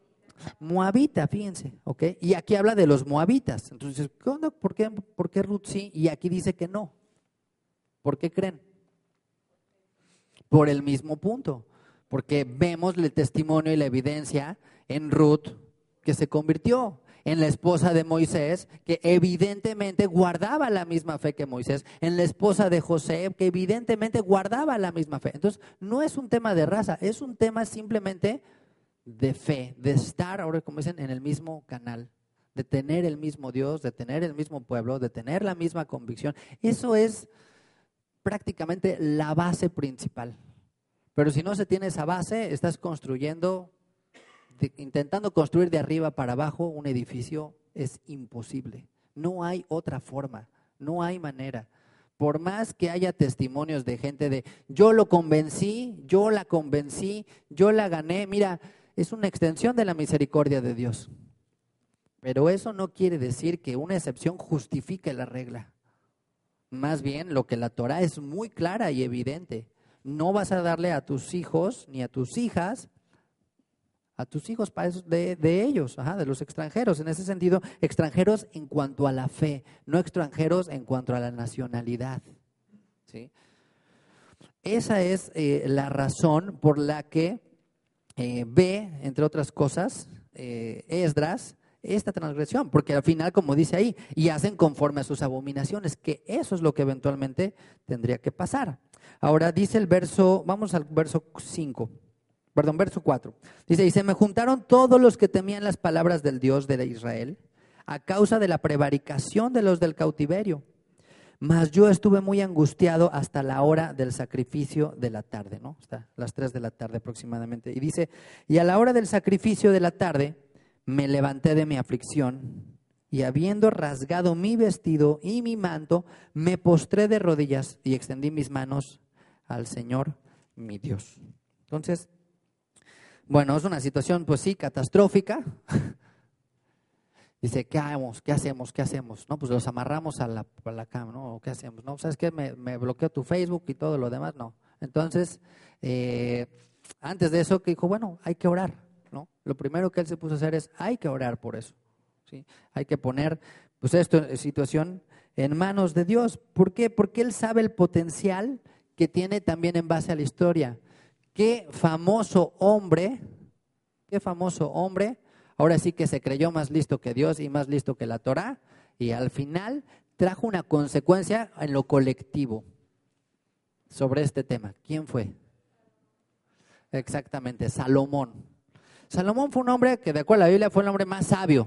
Moabita, fíjense, ¿ok? Y aquí habla de los moabitas. Entonces, ¿qué onda? ¿Por qué Ruth sí? Y aquí dice que no. ¿Por qué creen? Por el mismo punto, porque vemos el testimonio y la evidencia en Ruth, que se convirtió en la esposa de Moisés, que evidentemente guardaba la misma fe que Moisés, en la esposa de José, que evidentemente guardaba la misma fe. Entonces, no es un tema de raza, es un tema simplemente de fe, de estar, ahora como dicen, en el mismo canal, de tener el mismo Dios, de tener el mismo pueblo, de tener la misma convicción. Eso es prácticamente la base principal. Pero si no se tiene esa base, estás construyendo, intentando construir de arriba para abajo un edificio, es imposible. No hay otra forma, no hay manera. Por más que haya testimonios de gente de yo lo convencí, yo la convencí, yo la gané, mira, es una extensión de la misericordia de Dios. Pero eso no quiere decir que una excepción justifique la regla. Más bien, lo que la Torah es muy clara y evidente. No vas a darle a tus hijos ni a tus hijas, a tus hijos para eso de ellos, de los extranjeros. En ese sentido, extranjeros en cuanto a la fe, no extranjeros en cuanto a la nacionalidad. ¿Sí? Esa es la razón por la que ve, entre otras cosas, Esdras, esta transgresión, porque al final, como dice ahí, y hacen conforme a sus abominaciones, que eso es lo que eventualmente tendría que pasar. Ahora dice el verso, vamos al verso 4. Dice, y se me juntaron todos los que temían las palabras del Dios de Israel a causa de la prevaricación de los del cautiverio. Mas yo estuve muy angustiado hasta la hora del sacrificio de la tarde, ¿no? Hasta las 3 de la tarde aproximadamente. Y dice, y a la hora del sacrificio de la tarde me levanté de mi aflicción y habiendo rasgado mi vestido y mi manto, me postré de rodillas y extendí mis manos al Señor mi Dios. Entonces, bueno, es una situación pues sí, catastrófica. Dice, ¿qué hacemos? ¿Qué hacemos? ¿Qué hacemos? No, pues los amarramos a la cama, ¿no? ¿Qué hacemos? No, ¿sabes qué? Me bloqueó tu Facebook y todo lo demás, no. Entonces, antes de eso, que dijo, bueno, hay que orar, ¿no? Lo primero que él se puso a hacer es, hay que orar por eso, ¿sí? Hay que poner, pues esta situación en manos de Dios. ¿Por qué? Porque él sabe el potencial que tiene también en base a la historia. Qué famoso hombre, ahora sí que se creyó más listo que Dios y más listo que la Torá, y al final trajo una consecuencia en lo colectivo sobre este tema. ¿Quién fue? Exactamente, Salomón. Salomón fue un hombre que, de acuerdo a la Biblia, fue el hombre más sabio.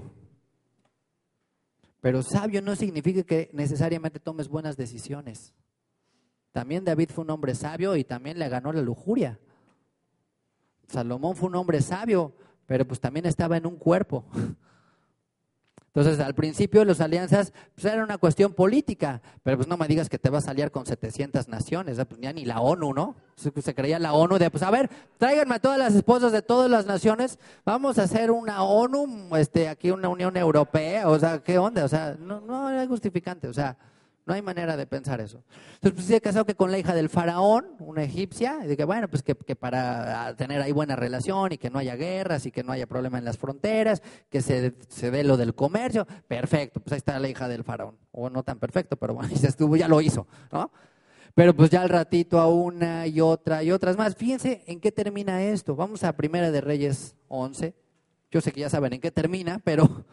Pero sabio no significa que necesariamente tomes buenas decisiones. También David fue un hombre sabio y también le ganó la lujuria. Salomón fue un hombre sabio, pero pues también estaba en un cuerpo. Entonces, al principio las alianzas pues era una cuestión política, pero pues no me digas que te vas a aliar con 700 naciones, pues ya ni la ONU, ¿no? Se creía la ONU de, pues a ver, tráiganme a todas las esposas de todas las naciones, vamos a hacer una ONU, aquí una Unión Europea, o sea, ¿qué onda? O sea, no es justificante, o sea, no hay manera de pensar eso. Entonces, pues se casó que con la hija del faraón, una egipcia, y dije, bueno, pues que para tener ahí buena relación y que no haya guerras y que no haya problema en las fronteras, que se dé lo del comercio, perfecto, pues ahí está la hija del faraón. O no tan perfecto, pero bueno, ya estuvo, ya lo hizo, ¿no? Pero pues ya al ratito a una y otras más. Fíjense en qué termina esto. Vamos a Primera de Reyes 11. Yo sé que ya saben en qué termina, pero...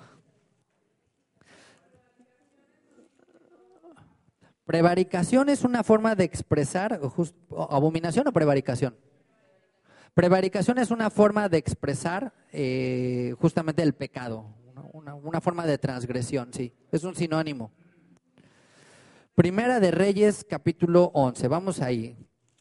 Prevaricación es una forma de expresar, abominación o prevaricación. Prevaricación es una forma de expresar justamente el pecado, una forma de transgresión, sí, es un sinónimo. Primera de Reyes, capítulo 11, vamos ahí.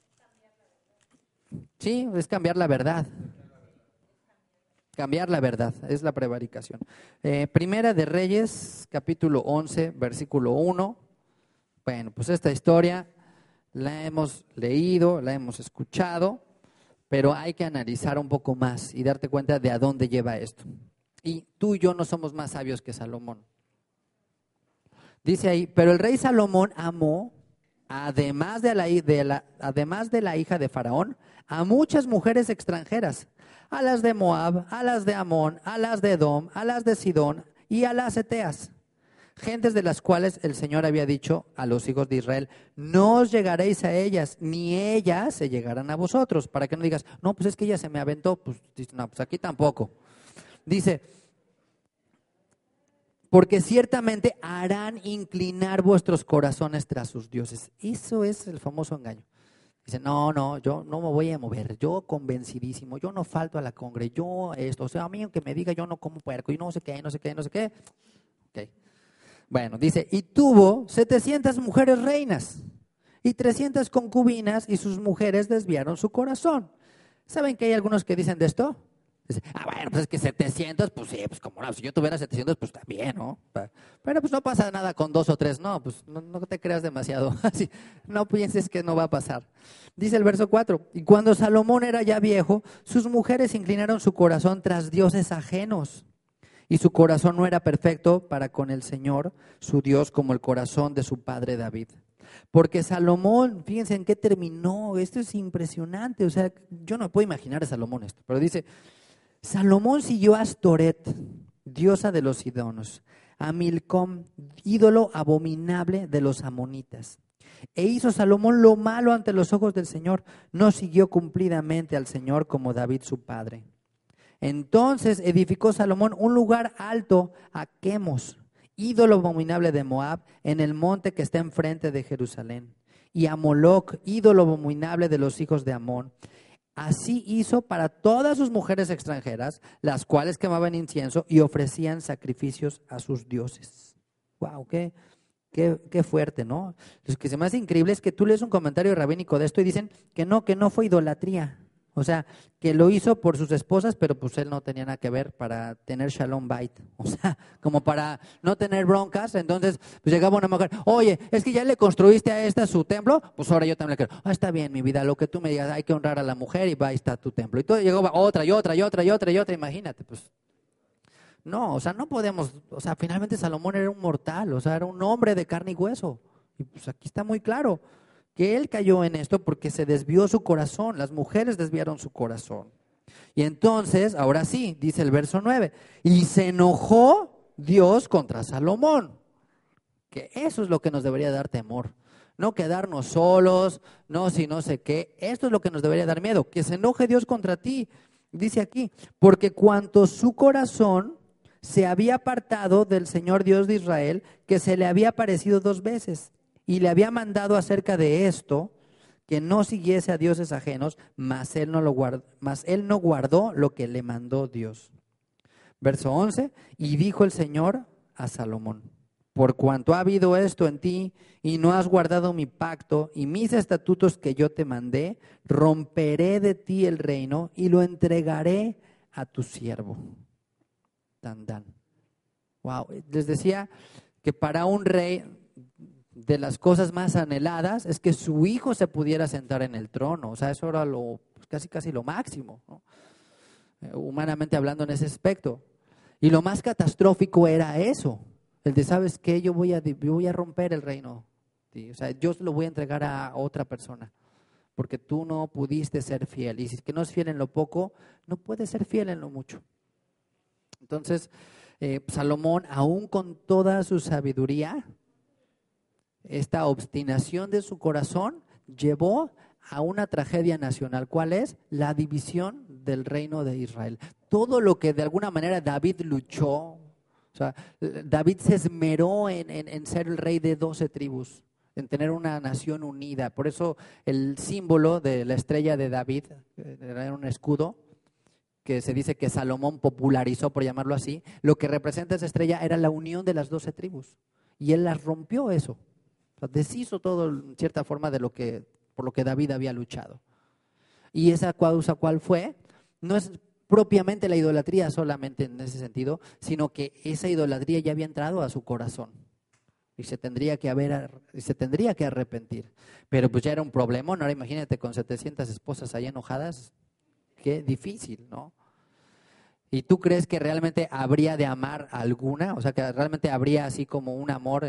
Sí, es cambiar la verdad. Cambiar la verdad, es la prevaricación. Primera de Reyes, capítulo 11, versículo 1. Bueno, pues esta historia la hemos leído, la hemos escuchado, pero hay que analizar un poco más y darte cuenta de a dónde lleva esto. Y tú y yo no somos más sabios que Salomón. Dice ahí, pero el rey Salomón amó, además de la hija de Faraón, a muchas mujeres extranjeras, a las de Moab, a las de Amón, a las de Edom, a las de Sidón y a las eteas. gentes de las cuales el Señor había dicho a los hijos de Israel, no os llegaréis a ellas, ni ellas se llegarán a vosotros, para que no digas, no, pues es que ella se me aventó, pues no, pues aquí tampoco. Dice, porque ciertamente harán inclinar vuestros corazones tras sus dioses. Eso es el famoso engaño. Dice, no, yo no me voy a mover, yo convencidísimo, yo no falto a la congre, yo esto, o sea, a mí aunque me diga yo no como puerco, y no sé qué, no sé qué, no sé qué. Okay. Bueno, dice, y tuvo 700 mujeres reinas y 300 concubinas y sus mujeres desviaron su corazón. ¿Saben que hay algunos que dicen de esto? Dice, bueno, pues es que 700, pues sí, pues como no, si yo tuviera 700, pues también, ¿no? Pero pues no pasa nada con 2 o 3, no, pues no te creas demasiado, así, no pienses que no va a pasar. Dice el verso 4, y cuando Salomón era ya viejo, sus mujeres inclinaron su corazón tras dioses ajenos, y su corazón no era perfecto para con el Señor, su Dios, como el corazón de su padre David. Porque Salomón, fíjense en qué terminó, esto es impresionante, o sea, yo no puedo imaginar a Salomón esto, pero dice, Salomón siguió a Astoret, diosa de los Sidonos, a Milcom, ídolo abominable de los amonitas. E hizo Salomón lo malo ante los ojos del Señor, no siguió cumplidamente al Señor como David su padre. Entonces edificó Salomón un lugar alto a Quemos, ídolo abominable de Moab, en el monte que está enfrente de Jerusalén, y a Moloc, ídolo abominable de los hijos de Amón. Así hizo para todas sus mujeres extranjeras, las cuales quemaban incienso y ofrecían sacrificios a sus dioses. Wow, qué fuerte, ¿no? Lo que se me hace increíble es que tú lees un comentario rabínico de esto y dicen que no fue idolatría. O sea, que lo hizo por sus esposas, pero pues él no tenía nada que ver para tener shalom bait. O sea, como para no tener broncas. Entonces, pues llegaba una mujer, oye, es que ya le construiste a esta su templo, pues ahora yo también le quiero. Está bien, mi vida, lo que tú me digas, hay que honrar a la mujer y va, ahí está tu templo. Y todo llegaba otra, imagínate, pues. No, o sea, no podemos, o sea, finalmente Salomón era un mortal, o sea, era un hombre de carne y hueso. Y pues aquí está muy claro que él cayó en esto porque se desvió su corazón, las mujeres desviaron su corazón. Y entonces, ahora sí, dice el verso 9, y se enojó Dios contra Salomón, que eso es lo que nos debería dar temor, no quedarnos solos, no si no sé qué, esto es lo que nos debería dar miedo, que se enoje Dios contra ti, dice aquí, porque cuanto su corazón se había apartado del Señor Dios de Israel, que se le había aparecido 2 veces, y le había mandado acerca de esto, que no siguiese a dioses ajenos, mas él no guardó lo que le mandó Dios. Verso 11, y dijo el Señor a Salomón, por cuanto ha habido esto en ti, y no has guardado mi pacto y mis estatutos que yo te mandé, romperé de ti el reino y lo entregaré a tu siervo. Dan. Wow, les decía que para un rey, de las cosas más anheladas es que su hijo se pudiera sentar en el trono. O sea, eso era casi lo máximo, ¿no? Humanamente hablando en ese aspecto. Y lo más catastrófico era eso, el de, ¿sabes qué? Yo voy a romper el reino. ¿Sí? O sea, yo se lo voy a entregar a otra persona, porque tú no pudiste ser fiel. Y si es que no es fiel en lo poco, no puede ser fiel en lo mucho. Entonces, Salomón, aún con toda su sabiduría, esta obstinación de su corazón llevó a una tragedia nacional. ¿Cuál es? La división del reino de Israel. Todo lo que de alguna manera David luchó, o sea, David se esmeró en ser el rey de 12 tribus, en tener una nación unida. Por eso el símbolo de la estrella de David era un escudo que se dice que Salomón popularizó, por llamarlo así. Lo que representa esa estrella era la unión de las 12 tribus. Y él las rompió eso. O sea, deshizo todo en cierta forma por lo que David había luchado. Y esa causa, ¿cuál fue? No es propiamente la idolatría solamente en ese sentido, sino que esa idolatría ya había entrado a su corazón y se tendría que arrepentir. Pero pues ya era un problema, ¿no? Ahora imagínate con 700 esposas ahí enojadas, qué difícil, ¿no? ¿Y tú crees que realmente habría de amar a alguna? O sea, que realmente habría así como un amor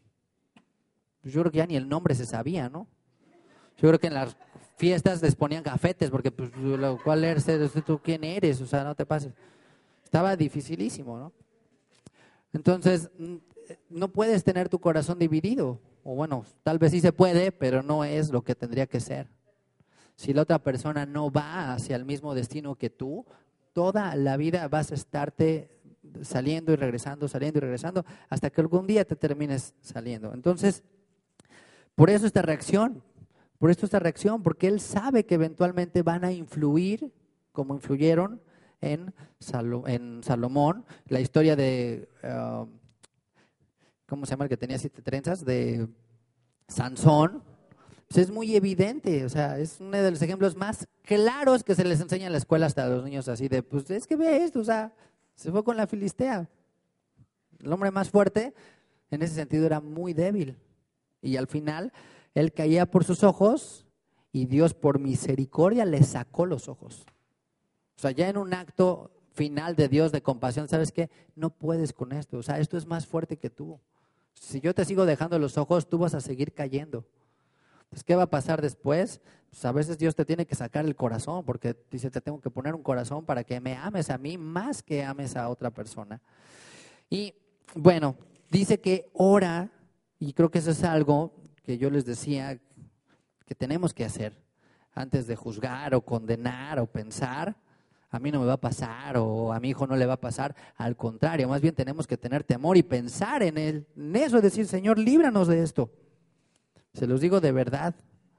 yo creo que ya ni el nombre se sabía, ¿no? Yo creo que en las fiestas les ponían gafetes, porque pues, ¿cuál eres? ¿Tú quién eres? O sea, no te pases. Estaba dificilísimo, ¿no? Entonces, no puedes tener tu corazón dividido. O bueno, tal vez sí se puede, pero no es lo que tendría que ser. Si la otra persona no va hacia el mismo destino que tú, toda la vida vas a estarte saliendo y regresando, hasta que algún día te termines saliendo. Entonces, por eso esta reacción, porque él sabe que eventualmente van a influir como influyeron en Salomón. La historia de, ¿cómo se llama el que tenía 7 trenzas? De Sansón. Pues es muy evidente, o sea, es uno de los ejemplos más claros que se les enseña en la escuela hasta a los niños así de, pues es que ve esto, o sea, se fue con la filistea. El hombre más fuerte, en ese sentido, era muy débil. Y al final, él caía por sus ojos y Dios por misericordia le sacó los ojos. O sea, ya en un acto final de Dios de compasión, ¿sabes qué? No puedes con esto, o sea, esto es más fuerte que tú. Si yo te sigo dejando los ojos, tú vas a seguir cayendo. Pues, ¿qué va a pasar después? Pues a veces Dios te tiene que sacar el corazón, porque dice, te tengo que poner un corazón para que me ames a mí más que ames a otra persona. Y bueno, dice que ora, y creo que eso es algo que yo les decía que tenemos que hacer antes de juzgar o condenar o pensar, a mí no me va a pasar o a mi hijo no le va a pasar. Al contrario, más bien tenemos que tener temor y pensar en él, en eso, decir, Señor, líbranos de esto. Se los digo de verdad,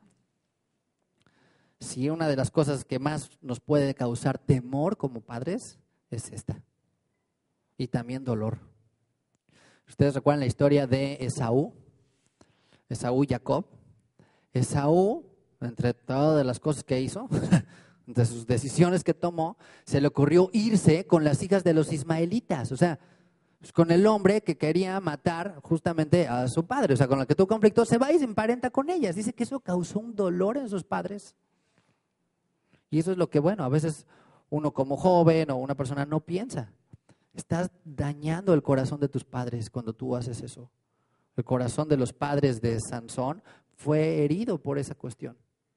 si una de las cosas que más nos puede causar temor como padres es esta, y también dolor. ¿Ustedes recuerdan la historia de Esaú y Jacob? Esaú, entre todas las cosas que hizo, entre sus decisiones que tomó, se le ocurrió irse con las hijas de los ismaelitas, o sea, pues con el hombre que quería matar justamente a su padre, o sea, con el que tuvo conflicto, se va y se emparenta con ellas. Dice que eso causó un dolor en sus padres. Y eso es lo que, bueno, a veces uno como joven o una persona no piensa. Estás dañando el corazón de tus padres cuando tú haces eso. El corazón de los padres de Sansón fue herido por esa cuestión.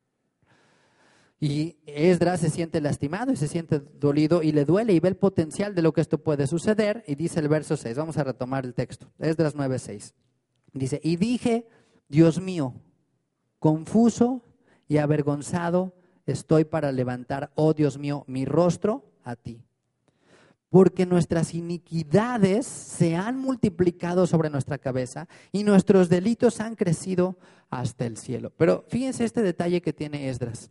Y Esdras se siente lastimado y se siente dolido y le duele y ve el potencial de lo que esto puede suceder. Y dice el verso 6, vamos a retomar el texto, Esdras 9:6. Dice, y dije, Dios mío, confuso y avergonzado estoy para levantar, oh Dios mío, mi rostro a ti. Porque nuestras iniquidades se han multiplicado sobre nuestra cabeza y nuestros delitos han crecido hasta el cielo. Pero fíjense este detalle que tiene Esdras,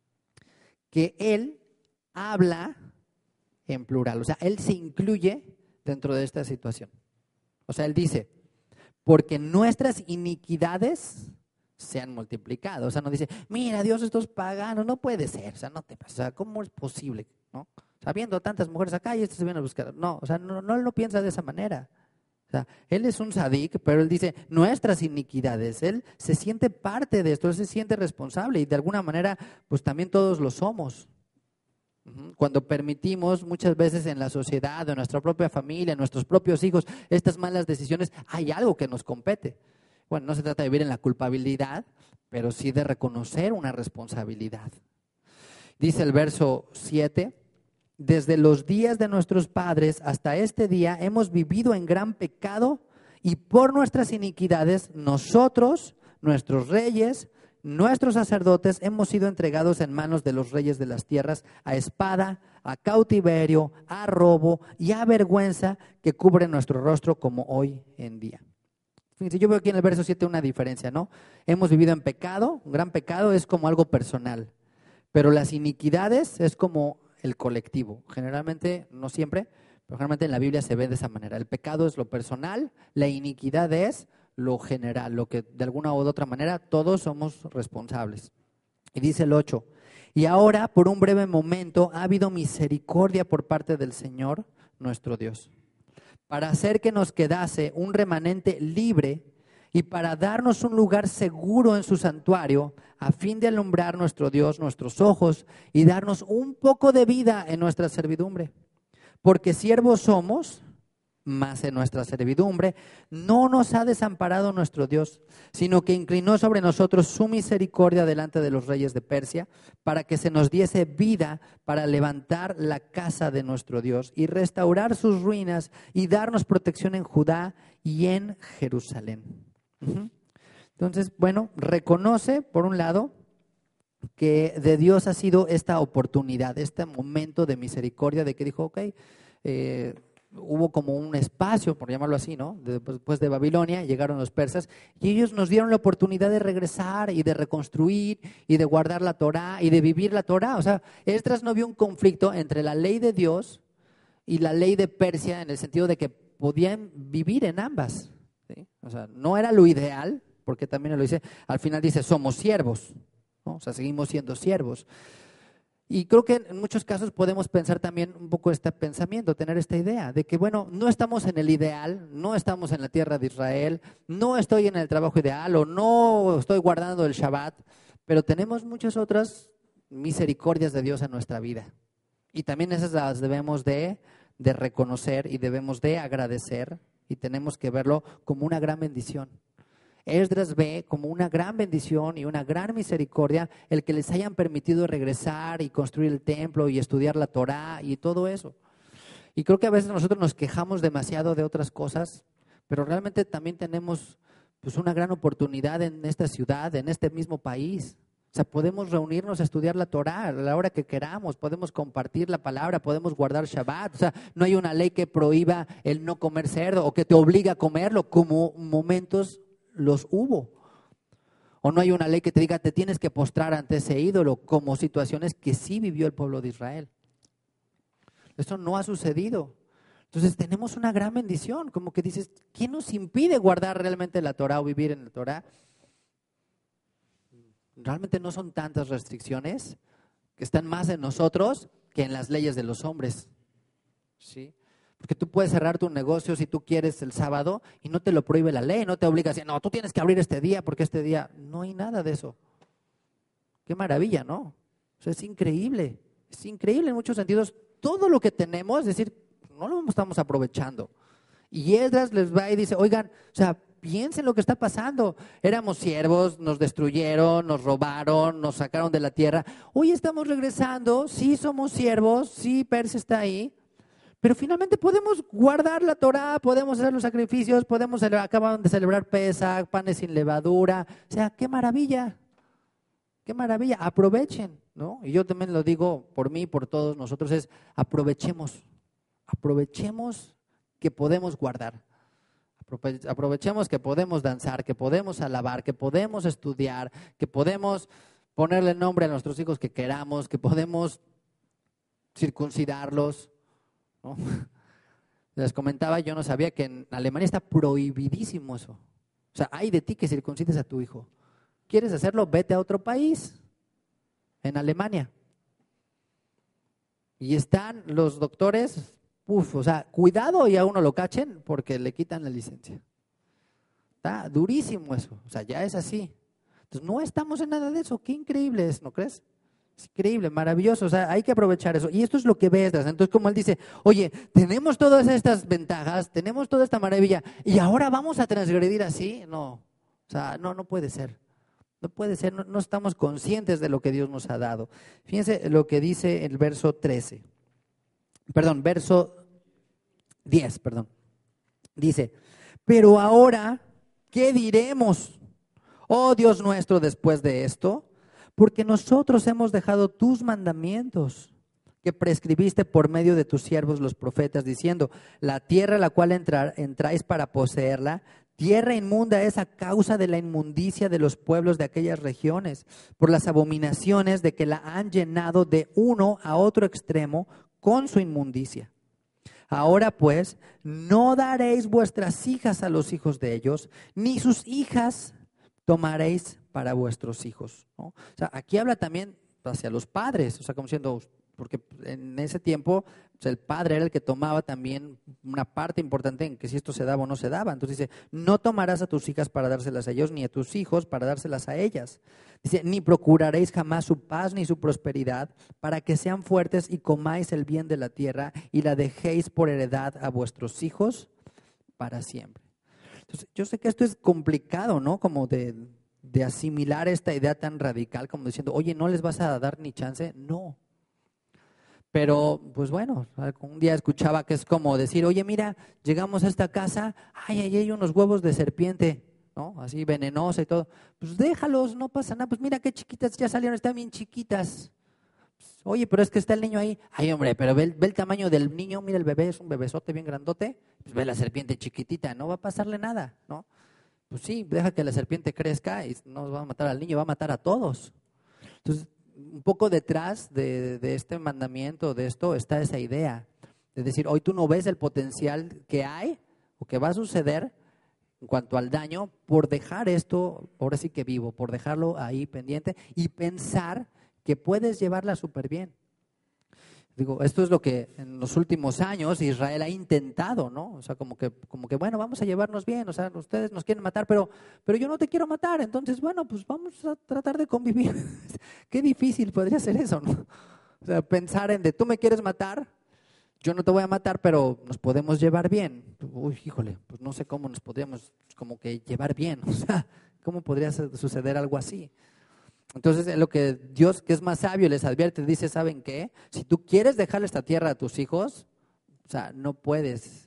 que él habla en plural, o sea, él se incluye dentro de esta situación. O sea, él dice, porque nuestras iniquidades se han multiplicado. O sea, no dice, mira, Dios, estos paganos, no puede ser, o sea, no te pasa, o sea, ¿cómo es posible? ¿No? O sea, viendo tantas mujeres acá y estos se vienen a buscar. No, o sea, no lo piensa de esa manera. O sea, él es un sadik, pero él dice, nuestras iniquidades, él se siente parte de esto, él se siente responsable y de alguna manera, pues también todos lo somos. Cuando permitimos muchas veces en la sociedad, en nuestra propia familia, en nuestros propios hijos, estas malas decisiones, hay algo que nos compete. Bueno, no se trata de vivir en la culpabilidad, pero sí de reconocer una responsabilidad. Dice el verso 7, desde los días de nuestros padres hasta este día hemos vivido en gran pecado y por nuestras iniquidades nosotros, nuestros reyes, nuestros sacerdotes hemos sido entregados en manos de los reyes de las tierras a espada, a cautiverio, a robo y a vergüenza que cubre nuestro rostro como hoy en día. Fíjense, yo veo aquí en el verso 7 una diferencia, ¿no? Hemos vivido en pecado, un gran pecado es como algo personal, pero las iniquidades es como el colectivo. Generalmente, no siempre, pero generalmente en la Biblia se ve de esa manera. El pecado es lo personal, la iniquidad es lo general, lo que de alguna u otra manera todos somos responsables. Y dice el 8, y ahora por un breve momento ha habido misericordia por parte del Señor nuestro Dios, para hacer que nos quedase un remanente libre y para darnos un lugar seguro en su santuario, a fin de alumbrar nuestro Dios, nuestros ojos, y darnos un poco de vida en nuestra servidumbre. Porque siervos somos mas en nuestra servidumbre no nos ha desamparado nuestro Dios, sino que inclinó sobre nosotros su misericordia delante de los reyes de Persia, para que se nos diese vida para levantar la casa de nuestro Dios y restaurar sus ruinas y darnos protección en Judá y en Jerusalén. Entonces, bueno, reconoce, por un lado, que de Dios ha sido esta oportunidad, este momento de misericordia, de que dijo, ok, hubo como un espacio, por llamarlo así, ¿no? Después de Babilonia llegaron los persas y ellos nos dieron la oportunidad de regresar y de reconstruir y de guardar la Torá y de vivir la Torá. O sea, Esdras no vio un conflicto entre la ley de Dios y la ley de Persia, en el sentido de que podían vivir en ambas, ¿sí? O sea, no era lo ideal, porque también lo dice, al final dice, somos siervos, ¿no? O sea, seguimos siendo siervos. Y creo que en muchos casos podemos pensar también un poco este pensamiento, tener esta idea de que, bueno, no estamos en el ideal, no estamos en la tierra de Israel, no estoy en el trabajo ideal o no estoy guardando el Shabbat, pero tenemos muchas otras misericordias de Dios en nuestra vida. Y también esas las debemos de reconocer y debemos de agradecer y tenemos que verlo como una gran bendición. Esdras ve como una gran bendición y una gran misericordia el que les hayan permitido regresar y construir el templo y estudiar la Torá y todo eso. Y creo que a veces nosotros nos quejamos demasiado de otras cosas, pero realmente también tenemos pues una gran oportunidad en esta ciudad, en este mismo país. O sea, podemos reunirnos a estudiar la Torá a la hora que queramos, podemos compartir la palabra, podemos guardar Shabbat. O sea, no hay una ley que prohíba el no comer cerdo o que te obliga a comerlo, como momentos los hubo. O no hay una ley que te diga te tienes que postrar ante ese ídolo, como situaciones que sí vivió el pueblo de Israel. Eso no ha sucedido. Entonces tenemos una gran bendición, como que dices, ¿qué nos impide guardar realmente la Torá o vivir en la Torá? Realmente no son tantas restricciones que están más en nosotros que en las leyes de los hombres, ¿sí? Porque tú puedes cerrar tu negocio si tú quieres el sábado y no te lo prohíbe la ley, no te obliga a decir, no, tú tienes que abrir este día porque este día no hay nada de eso. Qué maravilla, ¿no? O sea, es increíble en muchos sentidos. Todo lo que tenemos, es decir, no lo estamos aprovechando. Y Esdras les va y dice, oigan, o sea, piensen lo que está pasando. Éramos siervos, nos destruyeron, nos robaron, nos sacaron de la tierra. Hoy estamos regresando, sí somos siervos, sí Persia está ahí. Pero finalmente podemos guardar la Torá, podemos hacer los sacrificios, acaban de celebrar Pesaj, panes sin levadura. O sea, qué maravilla, aprovechen, ¿no? Y yo también lo digo por mí, por todos nosotros, es aprovechemos que podemos guardar. Aprovechemos que podemos danzar, que podemos alabar, que podemos estudiar, que podemos ponerle nombre a nuestros hijos que queramos, que podemos circuncidarlos, ¿no? Les comentaba, yo no sabía que en Alemania está prohibidísimo eso. O sea, hay de ti que circuncides a tu hijo. ¿Quieres hacerlo? Vete a otro país. En Alemania. Y están los doctores, o sea, cuidado y a uno lo cachen porque le quitan la licencia. Está durísimo eso. O sea, ya es así. Entonces, no estamos en nada de eso. Qué increíble es, ¿no crees? Es increíble, maravilloso, o sea, hay que aprovechar eso. Y esto es lo que ves. Entonces, como él dice, oye, tenemos todas estas ventajas, tenemos toda esta maravilla, y ahora vamos a transgredir así. No, o sea, no puede ser. No puede ser, no estamos conscientes de lo que Dios nos ha dado. Fíjense lo que dice el verso 10. Dice, pero ahora, ¿qué diremos? Oh Dios nuestro, después de esto, porque nosotros hemos dejado tus mandamientos que prescribiste por medio de tus siervos los profetas, diciendo, la tierra a la cual entráis para poseerla, tierra inmunda es a causa de la inmundicia de los pueblos de aquellas regiones, por las abominaciones de que la han llenado de uno a otro extremo con su inmundicia. Ahora pues, no daréis vuestras hijas a los hijos de ellos, ni sus hijas tomaréis para vuestros hijos, ¿no? O sea, aquí habla también hacia los padres, o sea, como diciendo, porque en ese tiempo pues, el padre era el que tomaba también una parte importante en que si esto se daba o no se daba. Entonces dice, no tomarás a tus hijas para dárselas a ellos, ni a tus hijos para dárselas a ellas. Dice, ni procuraréis jamás su paz ni su prosperidad, para que sean fuertes y comáis el bien de la tierra y la dejéis por heredad a vuestros hijos para siempre. Entonces, yo sé que esto es complicado, ¿no? Como de asimilar esta idea tan radical, como diciendo, oye, ¿no les vas a dar ni chance? No. Pero, pues bueno, un día escuchaba que es como decir, oye, mira, llegamos a esta casa, ay, hay unos huevos de serpiente, ¿no? Así venenosa y todo. Pues déjalos, no pasa nada. Pues mira qué chiquitas ya salieron, están bien chiquitas. Oye, pero es que está el niño ahí. Ay, hombre, pero ve el tamaño del niño, mira el bebé, es un bebesote bien grandote. Pues ve la serpiente chiquitita, no va a pasarle nada, ¿no? Pues sí, deja que la serpiente crezca y no va a matar al niño, va a matar a todos. Entonces, un poco detrás de este mandamiento, de esto, está esa idea. De decir, hoy tú no ves el potencial que hay o que va a suceder en cuanto al daño por dejar esto, ahora sí que vivo, por dejarlo ahí pendiente y pensar que puedes llevarla súper bien. Digo, esto es lo que en los últimos años Israel ha intentado, ¿no? O sea, como que bueno, vamos a llevarnos bien, o sea, ustedes nos quieren matar, pero yo no te quiero matar, entonces, bueno, pues vamos a tratar de convivir. Qué difícil podría ser eso, ¿no? O sea, pensar en de tú me quieres matar, yo no te voy a matar, pero nos podemos llevar bien. Uy, híjole, pues no sé cómo nos podríamos como que llevar bien, o sea, ¿cómo podría suceder algo así? Entonces, en lo que Dios, que es más sabio, les advierte, dice, ¿saben qué? Si tú quieres dejarle esta tierra a tus hijos, o sea, no puedes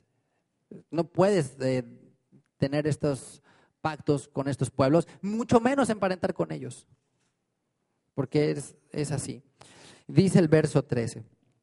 tener estos pactos con estos pueblos, mucho menos emparentar con ellos, porque es así. Dice el verso 13.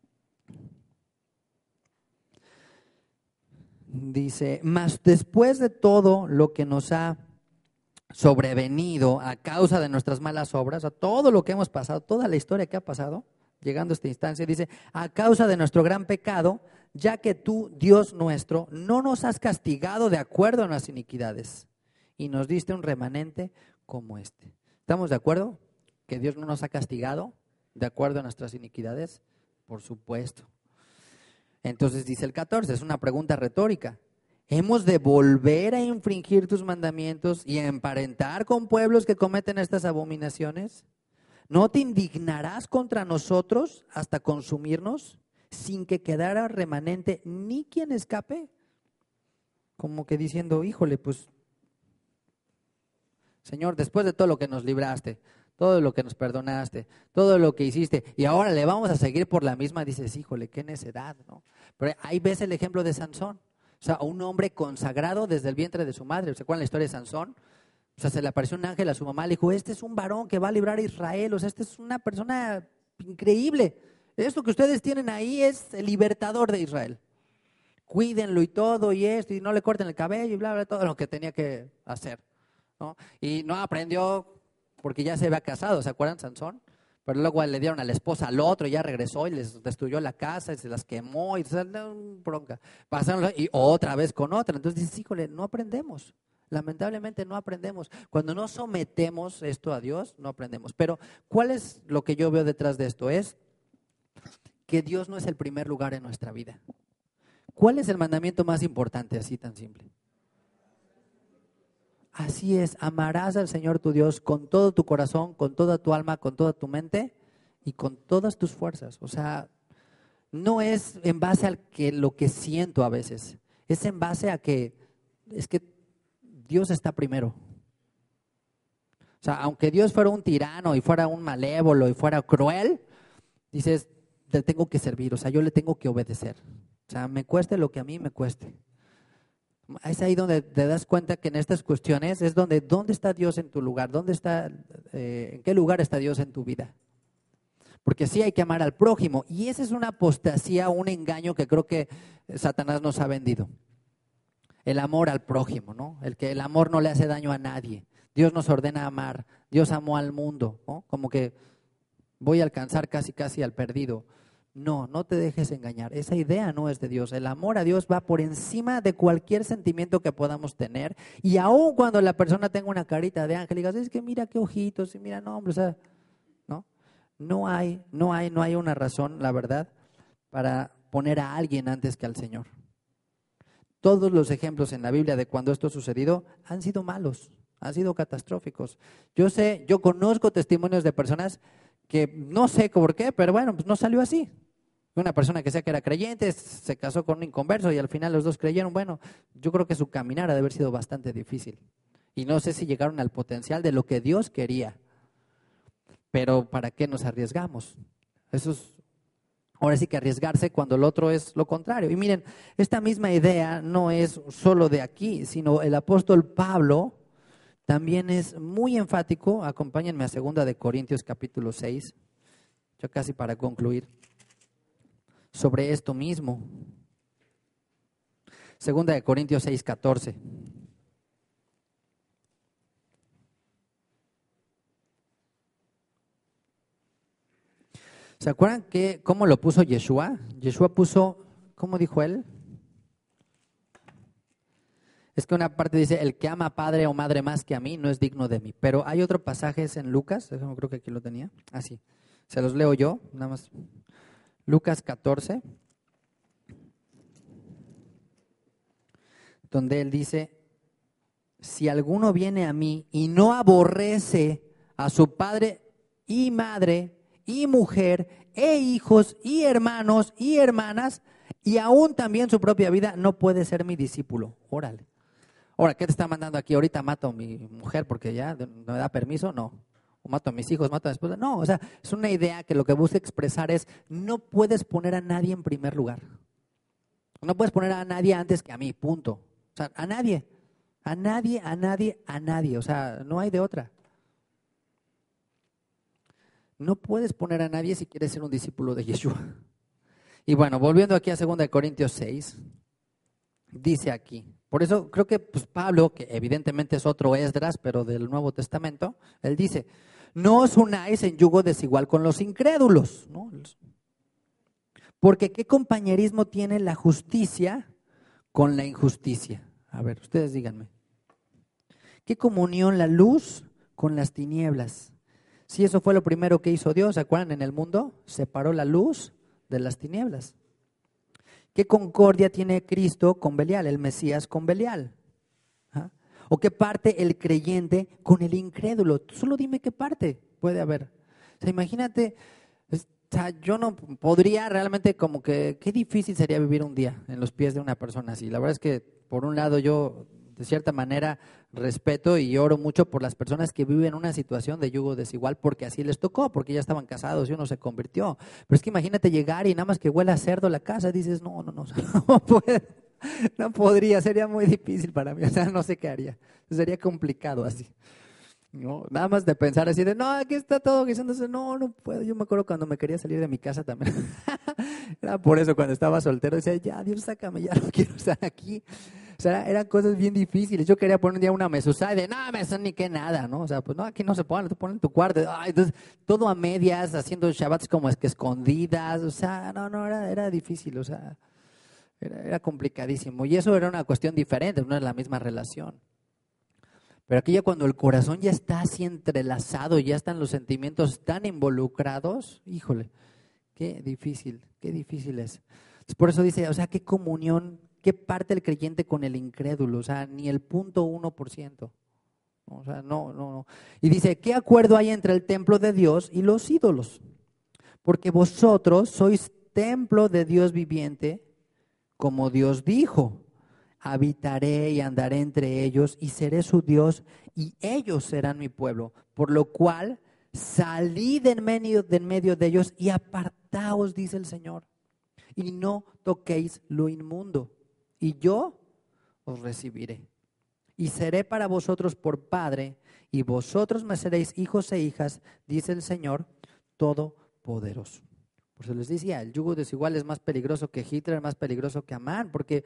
Dice, mas después de todo lo que nos ha sobrevenido a causa de nuestras malas obras, a todo lo que hemos pasado, toda la historia que ha pasado, llegando a esta instancia, dice, a causa de nuestro gran pecado, ya que tú, Dios nuestro, no nos has castigado de acuerdo a las iniquidades y nos diste un remanente como este. ¿Estamos de acuerdo? ¿Que Dios no nos ha castigado de acuerdo a nuestras iniquidades? Por supuesto. Entonces dice el 14, es una pregunta retórica. ¿Hemos de volver a infringir tus mandamientos y a emparentar con pueblos que cometen estas abominaciones? ¿No te indignarás contra nosotros hasta consumirnos sin que quedara remanente ni quien escape? Como que diciendo, híjole, pues, Señor, después de todo lo que nos libraste, todo lo que nos perdonaste, todo lo que hiciste, y ahora le vamos a seguir por la misma, dices, híjole, qué necedad, ¿no? Pero ahí ves el ejemplo de Sansón. O sea, un hombre consagrado desde el vientre de su madre. ¿Se acuerdan la historia de Sansón? O sea, se le apareció un ángel a su mamá, le dijo, este es un varón que va a librar a Israel, o sea, este es una persona increíble. Esto que ustedes tienen ahí es el libertador de Israel. Cuídenlo y todo y esto, y no le corten el cabello y bla, bla, todo lo que tenía que hacer, ¿no? Y no aprendió porque ya se había casado, ¿se acuerdan Sansón? Pero luego le dieron a la esposa al otro, y ya regresó y les destruyó la casa y se las quemó y bronca. Pasaron y otra vez con otra. Entonces dices, híjole, no aprendemos. Lamentablemente no aprendemos. Cuando no sometemos esto a Dios, no aprendemos. Pero ¿cuál es lo que yo veo detrás de esto? Es que Dios no es el primer lugar en nuestra vida. ¿Cuál es el mandamiento más importante, así tan simple? Así es, amarás al Señor tu Dios con todo tu corazón, con toda tu alma, con toda tu mente y con todas tus fuerzas. O sea, no es en base a lo que siento a veces, es en base a que es que Dios está primero. O sea, aunque Dios fuera un tirano y fuera un malévolo y fuera cruel, dices, le tengo que servir, o sea, yo le tengo que obedecer. O sea, me cueste lo que a mí me cueste. Es ahí donde te das cuenta que en estas cuestiones es ¿dónde está Dios en tu lugar? ¿En qué lugar está Dios en tu vida? Porque sí hay que amar al prójimo, y esa es una apostasía, un engaño que creo que Satanás nos ha vendido. El amor al prójimo, ¿no? El amor no le hace daño a nadie. Dios nos ordena amar. Dios amó al mundo, ¿no? Como que voy a alcanzar casi al perdido. No, no te dejes engañar. Esa idea no es de Dios. El amor a Dios va por encima de cualquier sentimiento que podamos tener. Y aun cuando la persona tenga una carita de ángel y digas, es que mira qué ojitos, y mira, no, hombre, o sea, ¿no? No hay una razón, la verdad, para poner a alguien antes que al Señor. Todos los ejemplos en la Biblia de cuando esto ha sucedido han sido malos, han sido catastróficos. Yo conozco testimonios de personas que no sé por qué, pero bueno, pues no salió así. Una persona que sea que era creyente, se casó con un inconverso y al final los dos creyeron. Bueno, yo creo que su caminar ha de haber sido bastante difícil. Y no sé si llegaron al potencial de lo que Dios quería. Pero ¿para qué nos arriesgamos? Eso es, ahora sí que arriesgarse cuando el otro es lo contrario. Y miren, esta misma idea no es solo de aquí, sino el apóstol Pablo también es muy enfático. Acompáñenme a 2 de Corintios capítulo 6, ya casi para concluir, sobre esto mismo. 2 de Corintios 6, 14. ¿Se acuerdan cómo lo puso Yeshua? Yeshua puso, ¿cómo dijo él? Es que una parte dice, el que ama a padre o madre más que a mí no es digno de mí. Pero hay otro pasaje en Lucas, creo que aquí lo tenía. Sí, se los leo yo, nada más. Lucas 14, donde él dice, si alguno viene a mí y no aborrece a su padre y madre y mujer e hijos y hermanos y hermanas y aún también su propia vida, no puede ser mi discípulo. Órale. Ahora, ¿qué te está mandando aquí? Ahorita mato a mi mujer porque ya no me da permiso, no. O mato a mis hijos, mato a mi esposa. No, o sea, es una idea que lo que busca expresar es, no puedes poner a nadie en primer lugar. No puedes poner a nadie antes que a mí, punto. O sea, a nadie. A nadie, a nadie, a nadie. O sea, no hay de otra. No puedes poner a nadie si quieres ser un discípulo de Yeshua. Y bueno, volviendo aquí a 2 Corintios 6, dice aquí. Por eso creo que pues, Pablo, que evidentemente es otro Esdras, pero del Nuevo Testamento, él dice, no os unáis en yugo desigual con los incrédulos, ¿no? Porque ¿qué compañerismo tiene la justicia con la injusticia? A ver, ustedes díganme. ¿Qué comunión la luz con las tinieblas? Si eso fue lo primero que hizo Dios, ¿se acuerdan? En el mundo separó la luz de las tinieblas. ¿Qué concordia tiene Cristo con Belial, el Mesías con Belial? ¿Ah? ¿O qué parte el creyente con el incrédulo? Tú solo dime qué parte puede haber. O sea, imagínate, o sea, yo no podría realmente como que, qué difícil sería vivir un día en los pies de una persona así. La verdad es que por un lado yo de cierta manera respeto y oro mucho por las personas que viven una situación de yugo desigual porque así les tocó, porque ya estaban casados y uno se convirtió. Pero es que imagínate llegar y nada más que huela a cerdo la casa, dices, no, no puede, no podría, sería muy difícil para mí, o sea, no sé qué haría, sería complicado así. No, nada más de pensar así de, no, aquí está todo guisándose, no puedo. Yo me acuerdo cuando me quería salir de mi casa también. Era por eso cuando estaba soltero, decía, ya, Dios, sácame, ya no quiero estar aquí. O sea, eran cosas bien difíciles. Yo quería poner un día una mezuzá y de, no, mesón ni qué nada, ¿no? O sea, pues no, aquí no se pone, tú pones en tu cuarto. Ay, entonces, todo a medias, haciendo shabbats como es que escondidas. O sea, no, era difícil, o sea, era complicadísimo. Y eso era una cuestión diferente, no es la misma relación. Pero aquí ya cuando el corazón ya está así entrelazado, ya están los sentimientos tan involucrados, híjole, qué difícil es. Entonces, por eso dice, o sea, qué comunión, qué parte el creyente con el incrédulo, o sea, ni el 0.1%. O sea, no. Y dice, ¿qué acuerdo hay entre el templo de Dios y los ídolos? Porque vosotros sois templo de Dios viviente, como Dios dijo. Habitaré y andaré entre ellos y seré su Dios y ellos serán mi pueblo. Por lo cual salid en medio de ellos y apartaos, dice el Señor, y no toquéis lo inmundo. Y yo os recibiré. Y seré para vosotros por padre y vosotros me seréis hijos e hijas, dice el Señor Todopoderoso. Por eso les decía, el yugo desigual es más peligroso que Hitler, más peligroso que Amán, porque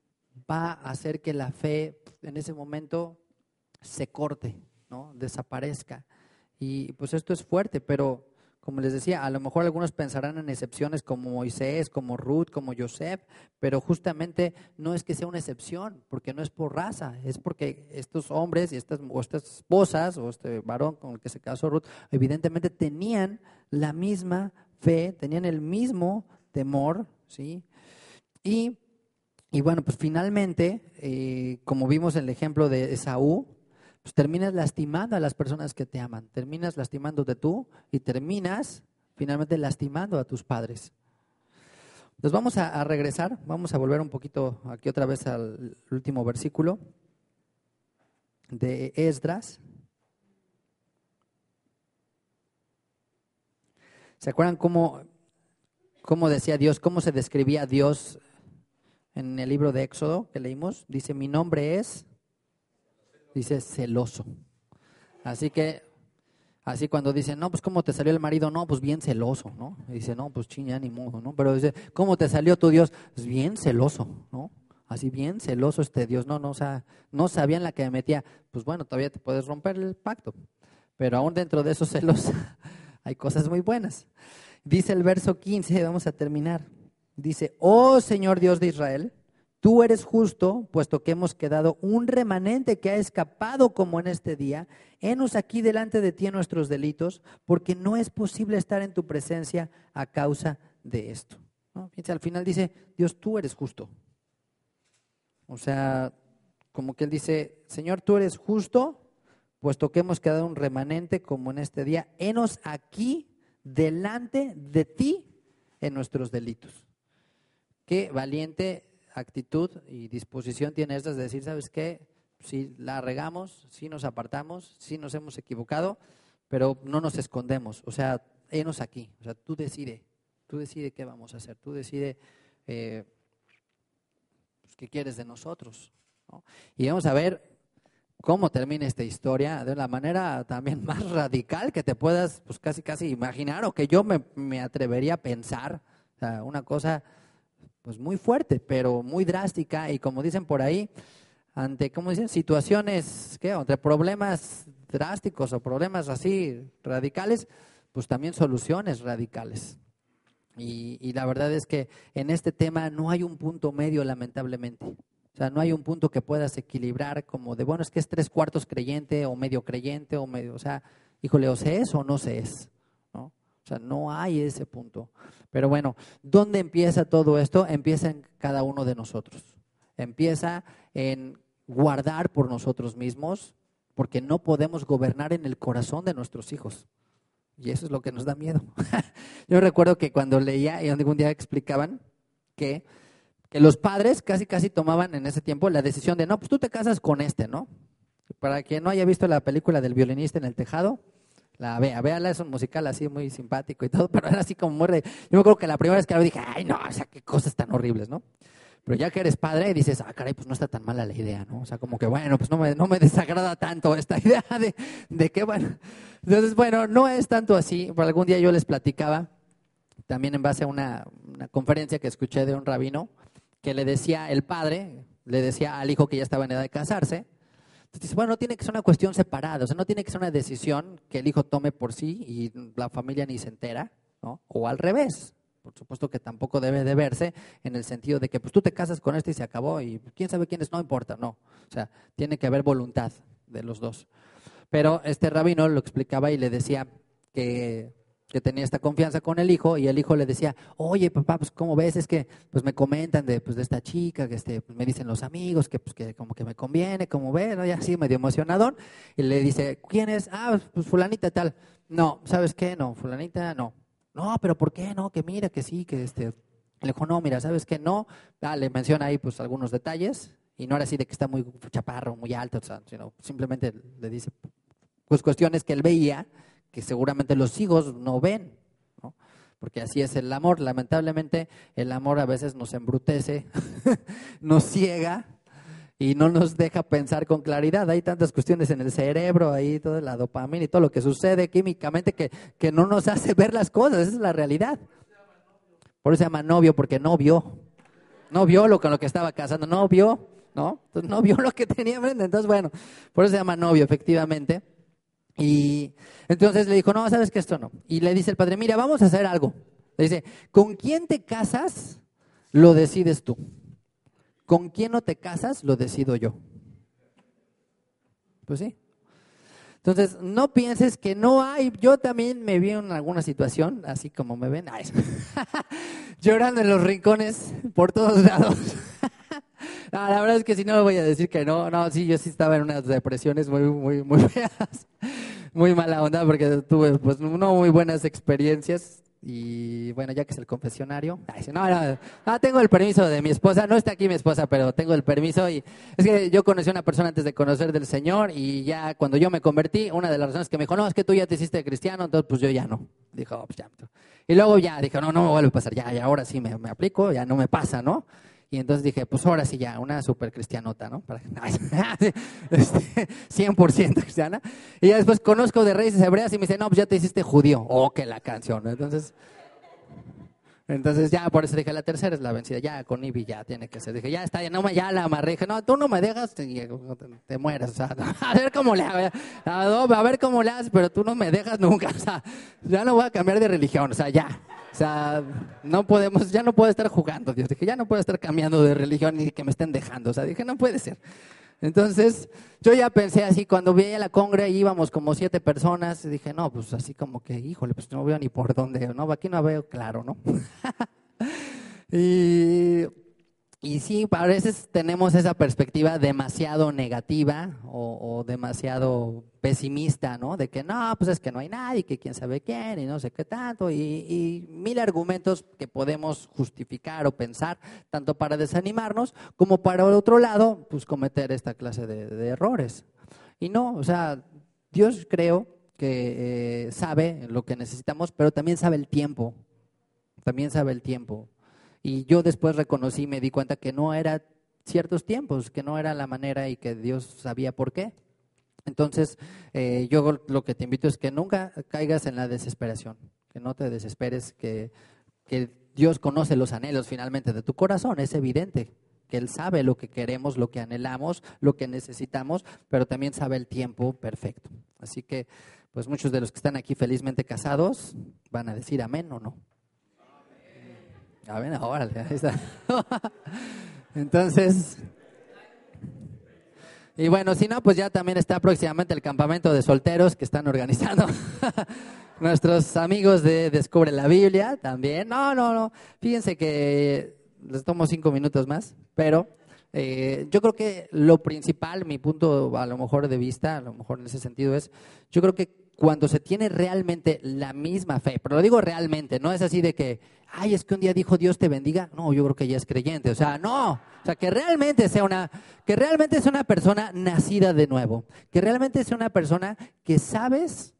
va a hacer que la fe en ese momento se corte, ¿no? Desaparezca. Y pues esto es fuerte, pero Como les decía, a lo mejor algunos pensarán en excepciones como Moisés, como Ruth, como Joseph, pero justamente no es que sea una excepción, porque no es por raza, es porque estos hombres y estas esposas o este varón con el que se casó Ruth, evidentemente tenían la misma fe, tenían el mismo temor, ¿sí? Y, y bueno, pues finalmente, como vimos en el ejemplo de Esaú, pues terminas lastimando a las personas que te aman, terminas lastimándote tú y terminas finalmente lastimando a tus padres. Entonces vamos a regresar, vamos a volver un poquito aquí otra vez al último versículo de Esdras. ¿Se acuerdan cómo decía Dios, cómo se describía Dios en el libro de Éxodo que leímos? Dice, mi nombre es, dice, celoso. Así que, así cuando dicen, no, pues ¿cómo te salió el marido? No, pues bien celoso, ¿no? Y dice, no, pues chinga, ni modo, ¿no? Pero dice, ¿cómo te salió tu Dios? Pues bien celoso, ¿no? Así bien celoso este Dios, no, o sea, no sabía en la que me metía. Pues bueno, todavía te puedes romper el pacto, pero aún dentro de esos celos hay cosas muy buenas. Dice el verso 15, vamos a terminar. Dice, oh Señor Dios de Israel, tú eres justo, puesto que hemos quedado un remanente que ha escapado como en este día. Henos aquí delante de ti en nuestros delitos, porque no es posible estar en tu presencia a causa de esto. ¿No? Fíjense, al final dice, Dios, tú eres justo. O sea, como que él dice, Señor, tú eres justo, puesto que hemos quedado un remanente como en este día. Henos aquí delante de ti en nuestros delitos. Qué valiente actitud y disposición tiene estas de decir, ¿sabes qué? Si la regamos, si nos apartamos, si nos hemos equivocado, pero no nos escondemos. O sea, henos aquí. O sea, tú decide qué vamos a hacer, tú decide pues, qué quieres de nosotros, ¿no? Y vamos a ver cómo termina esta historia de la manera también más radical que te puedas pues casi imaginar o que yo me atrevería a pensar. O sea, una cosa pues muy fuerte, pero muy drástica y como dicen por ahí, ante, ¿cómo dicen? Situaciones, ¿qué? Entre problemas drásticos o problemas así radicales, pues también soluciones radicales. Y la verdad es que en este tema no hay un punto medio, lamentablemente. O sea, no hay un punto que puedas equilibrar como de, bueno, es que es 3/4 creyente o medio, o sea, híjole, o se es o no se es, ¿no? O sea, no hay ese punto. Pero bueno, ¿dónde empieza todo esto? Empieza en cada uno de nosotros. Empieza en guardar por nosotros mismos, porque no podemos gobernar en el corazón de nuestros hijos. Y eso es lo que nos da miedo. Yo recuerdo que cuando leía y algún día explicaban que los padres casi tomaban en ese tiempo la decisión de, no, pues tú te casas con este, ¿no? Para quien no haya visto la película del violinista en el tejado, véala, es un musical así muy simpático y todo, pero era así como muy... Yo me acuerdo que la primera vez que lo dije, ay no, o sea, qué cosas tan horribles, ¿no? Pero ya que eres padre dices, ah, caray, pues no está tan mala la idea, ¿no? O sea, como que bueno, pues no me desagrada tanto esta idea de que, bueno, entonces, bueno, no es tanto así. Por algún día yo les platicaba, también en base a una conferencia que escuché de un rabino, que le decía, el padre le decía al hijo que ya estaba en edad de casarse, entonces dice, bueno, no tiene que ser una cuestión separada, o sea, no tiene que ser una decisión que el hijo tome por sí y la familia ni se entera, ¿no? O al revés. Por supuesto que tampoco debe de verse en el sentido de que pues tú te casas con este y se acabó y quién sabe quién es, no importa, no. O sea, tiene que haber voluntad de los dos. Pero este rabino lo explicaba y le decía que tenía esta confianza con el hijo y el hijo le decía, oye papá, pues ¿cómo ves? Es que pues me comentan de esta chica, que pues, me dicen los amigos que pues que como que me conviene, como ves, ¿no? Y así medio emocionadón. Y le dice, ¿quién es? Ah, pues fulanita tal. No, ¿sabes qué? No, fulanita no. No, pero ¿por qué no? Que mira, que sí, que le dijo, no, mira, ¿sabes qué? No. Le menciona ahí pues algunos detalles y no era así de que está muy chaparro, muy alto, o sea, sino simplemente le dice pues cuestiones que él veía que seguramente los hijos no ven, ¿no? Porque así es el amor. Lamentablemente el amor a veces nos embrutece, nos ciega y no nos deja pensar con claridad. Hay tantas cuestiones en el cerebro, ahí toda la dopamina y todo lo que sucede químicamente que no nos hace ver las cosas, esa es la realidad. Por eso se llama novio, porque no vio con lo que estaba casando, no vio, ¿no? Entonces no vio lo que tenía enfrente. Entonces, bueno, por eso se llama novio, efectivamente. Y entonces le dijo, no, sabes que esto no. Y le dice el padre, mira, vamos a hacer algo. Le dice, ¿con quién te casas? Lo decides tú. ¿Con quién no te casas? Lo decido yo. Pues sí. Entonces, no pienses que no hay. Yo también me vi en alguna situación, así como me ven, ay, llorando en los rincones por todos lados. No, la verdad es que si no voy a decir que no, no, sí, yo sí estaba en unas depresiones muy feas, muy mala onda, porque tuve pues no muy buenas experiencias. Y bueno, ya que es el confesionario, ay, sí, no, tengo el permiso de mi esposa, no está aquí mi esposa, pero tengo el permiso. Y es que yo conocí a una persona antes de conocer del Señor, y ya cuando yo me convertí, una de las razones que me dijo, no, es que tú ya te hiciste cristiano, entonces pues yo ya no. Dijo, oh, pues ya. Y luego ya dijo, no me vuelve a pasar, ya ahora sí me aplico, ya no me pasa, ¿no? Y entonces dije, pues ahora sí ya, una super cristianota, ¿no? 100% cristiana. Y ya después conozco de Raíces Hebreas y me dice, no, pues ya te hiciste judío. Oh, que la canción, ¿no? Entonces ya por eso dije, la tercera es la vencida, ya con Ivy ya tiene que ser. Dije, ya está, ya la amarré. Dije, no, tú no me dejas, te mueres. O sea, a ver cómo le hago, a ver cómo le haces, pero tú no me dejas nunca. O sea, ya no voy a cambiar de religión, o sea, ya. O sea, ya no puedo estar jugando, Dios. Dije, ya no puedo estar cambiando de religión ni que me estén dejando. O sea, dije, no puede ser. Entonces, yo ya pensé así, cuando vi a la congre íbamos como 7 personas, y dije, no, pues así como que, híjole, pues no veo ni por dónde, no, aquí no veo claro, ¿no? Y, y sí, a veces tenemos esa perspectiva demasiado negativa o demasiado pesimista, ¿no? De que no, pues es que no hay nadie, que quién sabe quién y no sé qué tanto, y mil argumentos que podemos justificar o pensar, tanto para desanimarnos como para, el otro lado, pues cometer esta clase de errores. Y no, o sea, Dios creo que sabe lo que necesitamos, pero también sabe el tiempo. También sabe el tiempo. Y yo después reconocí, me di cuenta que no era ciertos tiempos, que no era la manera y que Dios sabía por qué. Entonces, yo lo que te invito es que nunca caigas en la desesperación, que no te desesperes, que Dios conoce los anhelos finalmente de tu corazón, es evidente que Él sabe lo que queremos, lo que anhelamos, lo que necesitamos, pero también sabe el tiempo perfecto. Así que, pues muchos de los que están aquí felizmente casados van a decir amén o no. A ver, órale, ahí está. Entonces, y bueno, si no, pues ya también está próximamente el campamento de solteros que están organizando nuestros amigos de Descubre la Biblia también. No, fíjense que les tomo 5 minutos más, pero yo creo que lo principal, mi punto a lo mejor de vista, a lo mejor en ese sentido es, yo creo que cuando se tiene realmente la misma fe, pero lo digo realmente, no es así de que, ay, es que un día dijo Dios te bendiga, no, yo creo que ya es creyente, o sea, no, o sea, que realmente sea una persona nacida de nuevo, que realmente sea una persona que sabes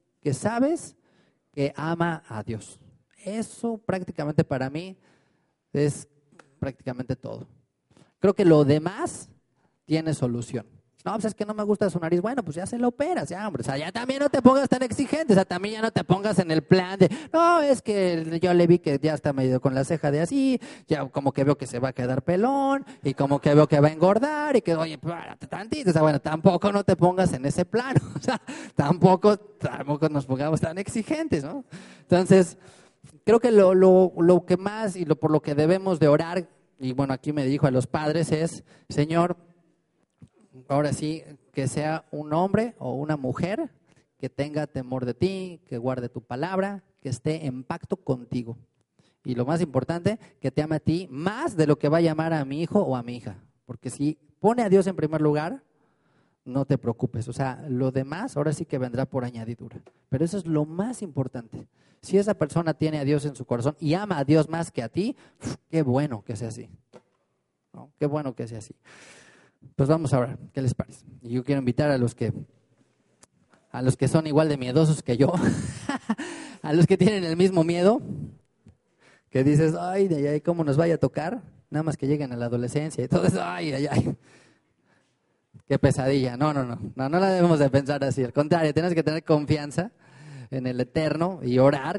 que ama a Dios. Eso prácticamente para mí es prácticamente todo. Creo que lo demás tiene solución. No, pues es que no me gusta su nariz. Bueno, pues ya se lo operas, ya, hombre. O sea, ya también no te pongas tan exigente. O sea, también ya no te pongas en el plan de, no, es que yo le vi que ya está medio con la ceja de así, ya como que veo que se va a quedar pelón, y como que veo que va a engordar, y que, oye, párate tantito. O sea, bueno, tampoco no te pongas en ese plano. O sea, tampoco nos pongamos tan exigentes, ¿no? Entonces, creo que lo que más y por lo que debemos de orar, y bueno, aquí me dijo a los padres, es, Señor, ahora sí, que sea un hombre o una mujer que tenga temor de ti, que guarde tu palabra, que esté en pacto contigo. Y lo más importante, que te ame a ti más de lo que va a llamar a mi hijo o a mi hija. Porque si pone a Dios en primer lugar, no te preocupes. O sea, lo demás ahora sí que vendrá por añadidura. Pero eso es lo más importante. Si esa persona tiene a Dios en su corazón y ama a Dios más que a ti, qué bueno que sea así, ¿no? Qué bueno que sea así. Pues vamos a ver, ¿qué les parece? Y yo quiero invitar a los que son igual de miedosos que yo, a los que tienen el mismo miedo, que dices, ay, ¿cómo nos vaya a tocar? Nada más que lleguen a la adolescencia y todo eso, ay. Qué pesadilla. No la debemos de pensar así. Al contrario, tienes que tener confianza en el Eterno y orar,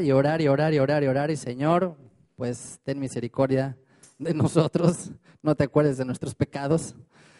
y Señor, pues ten misericordia de nosotros, no te acuerdes de nuestros pecados,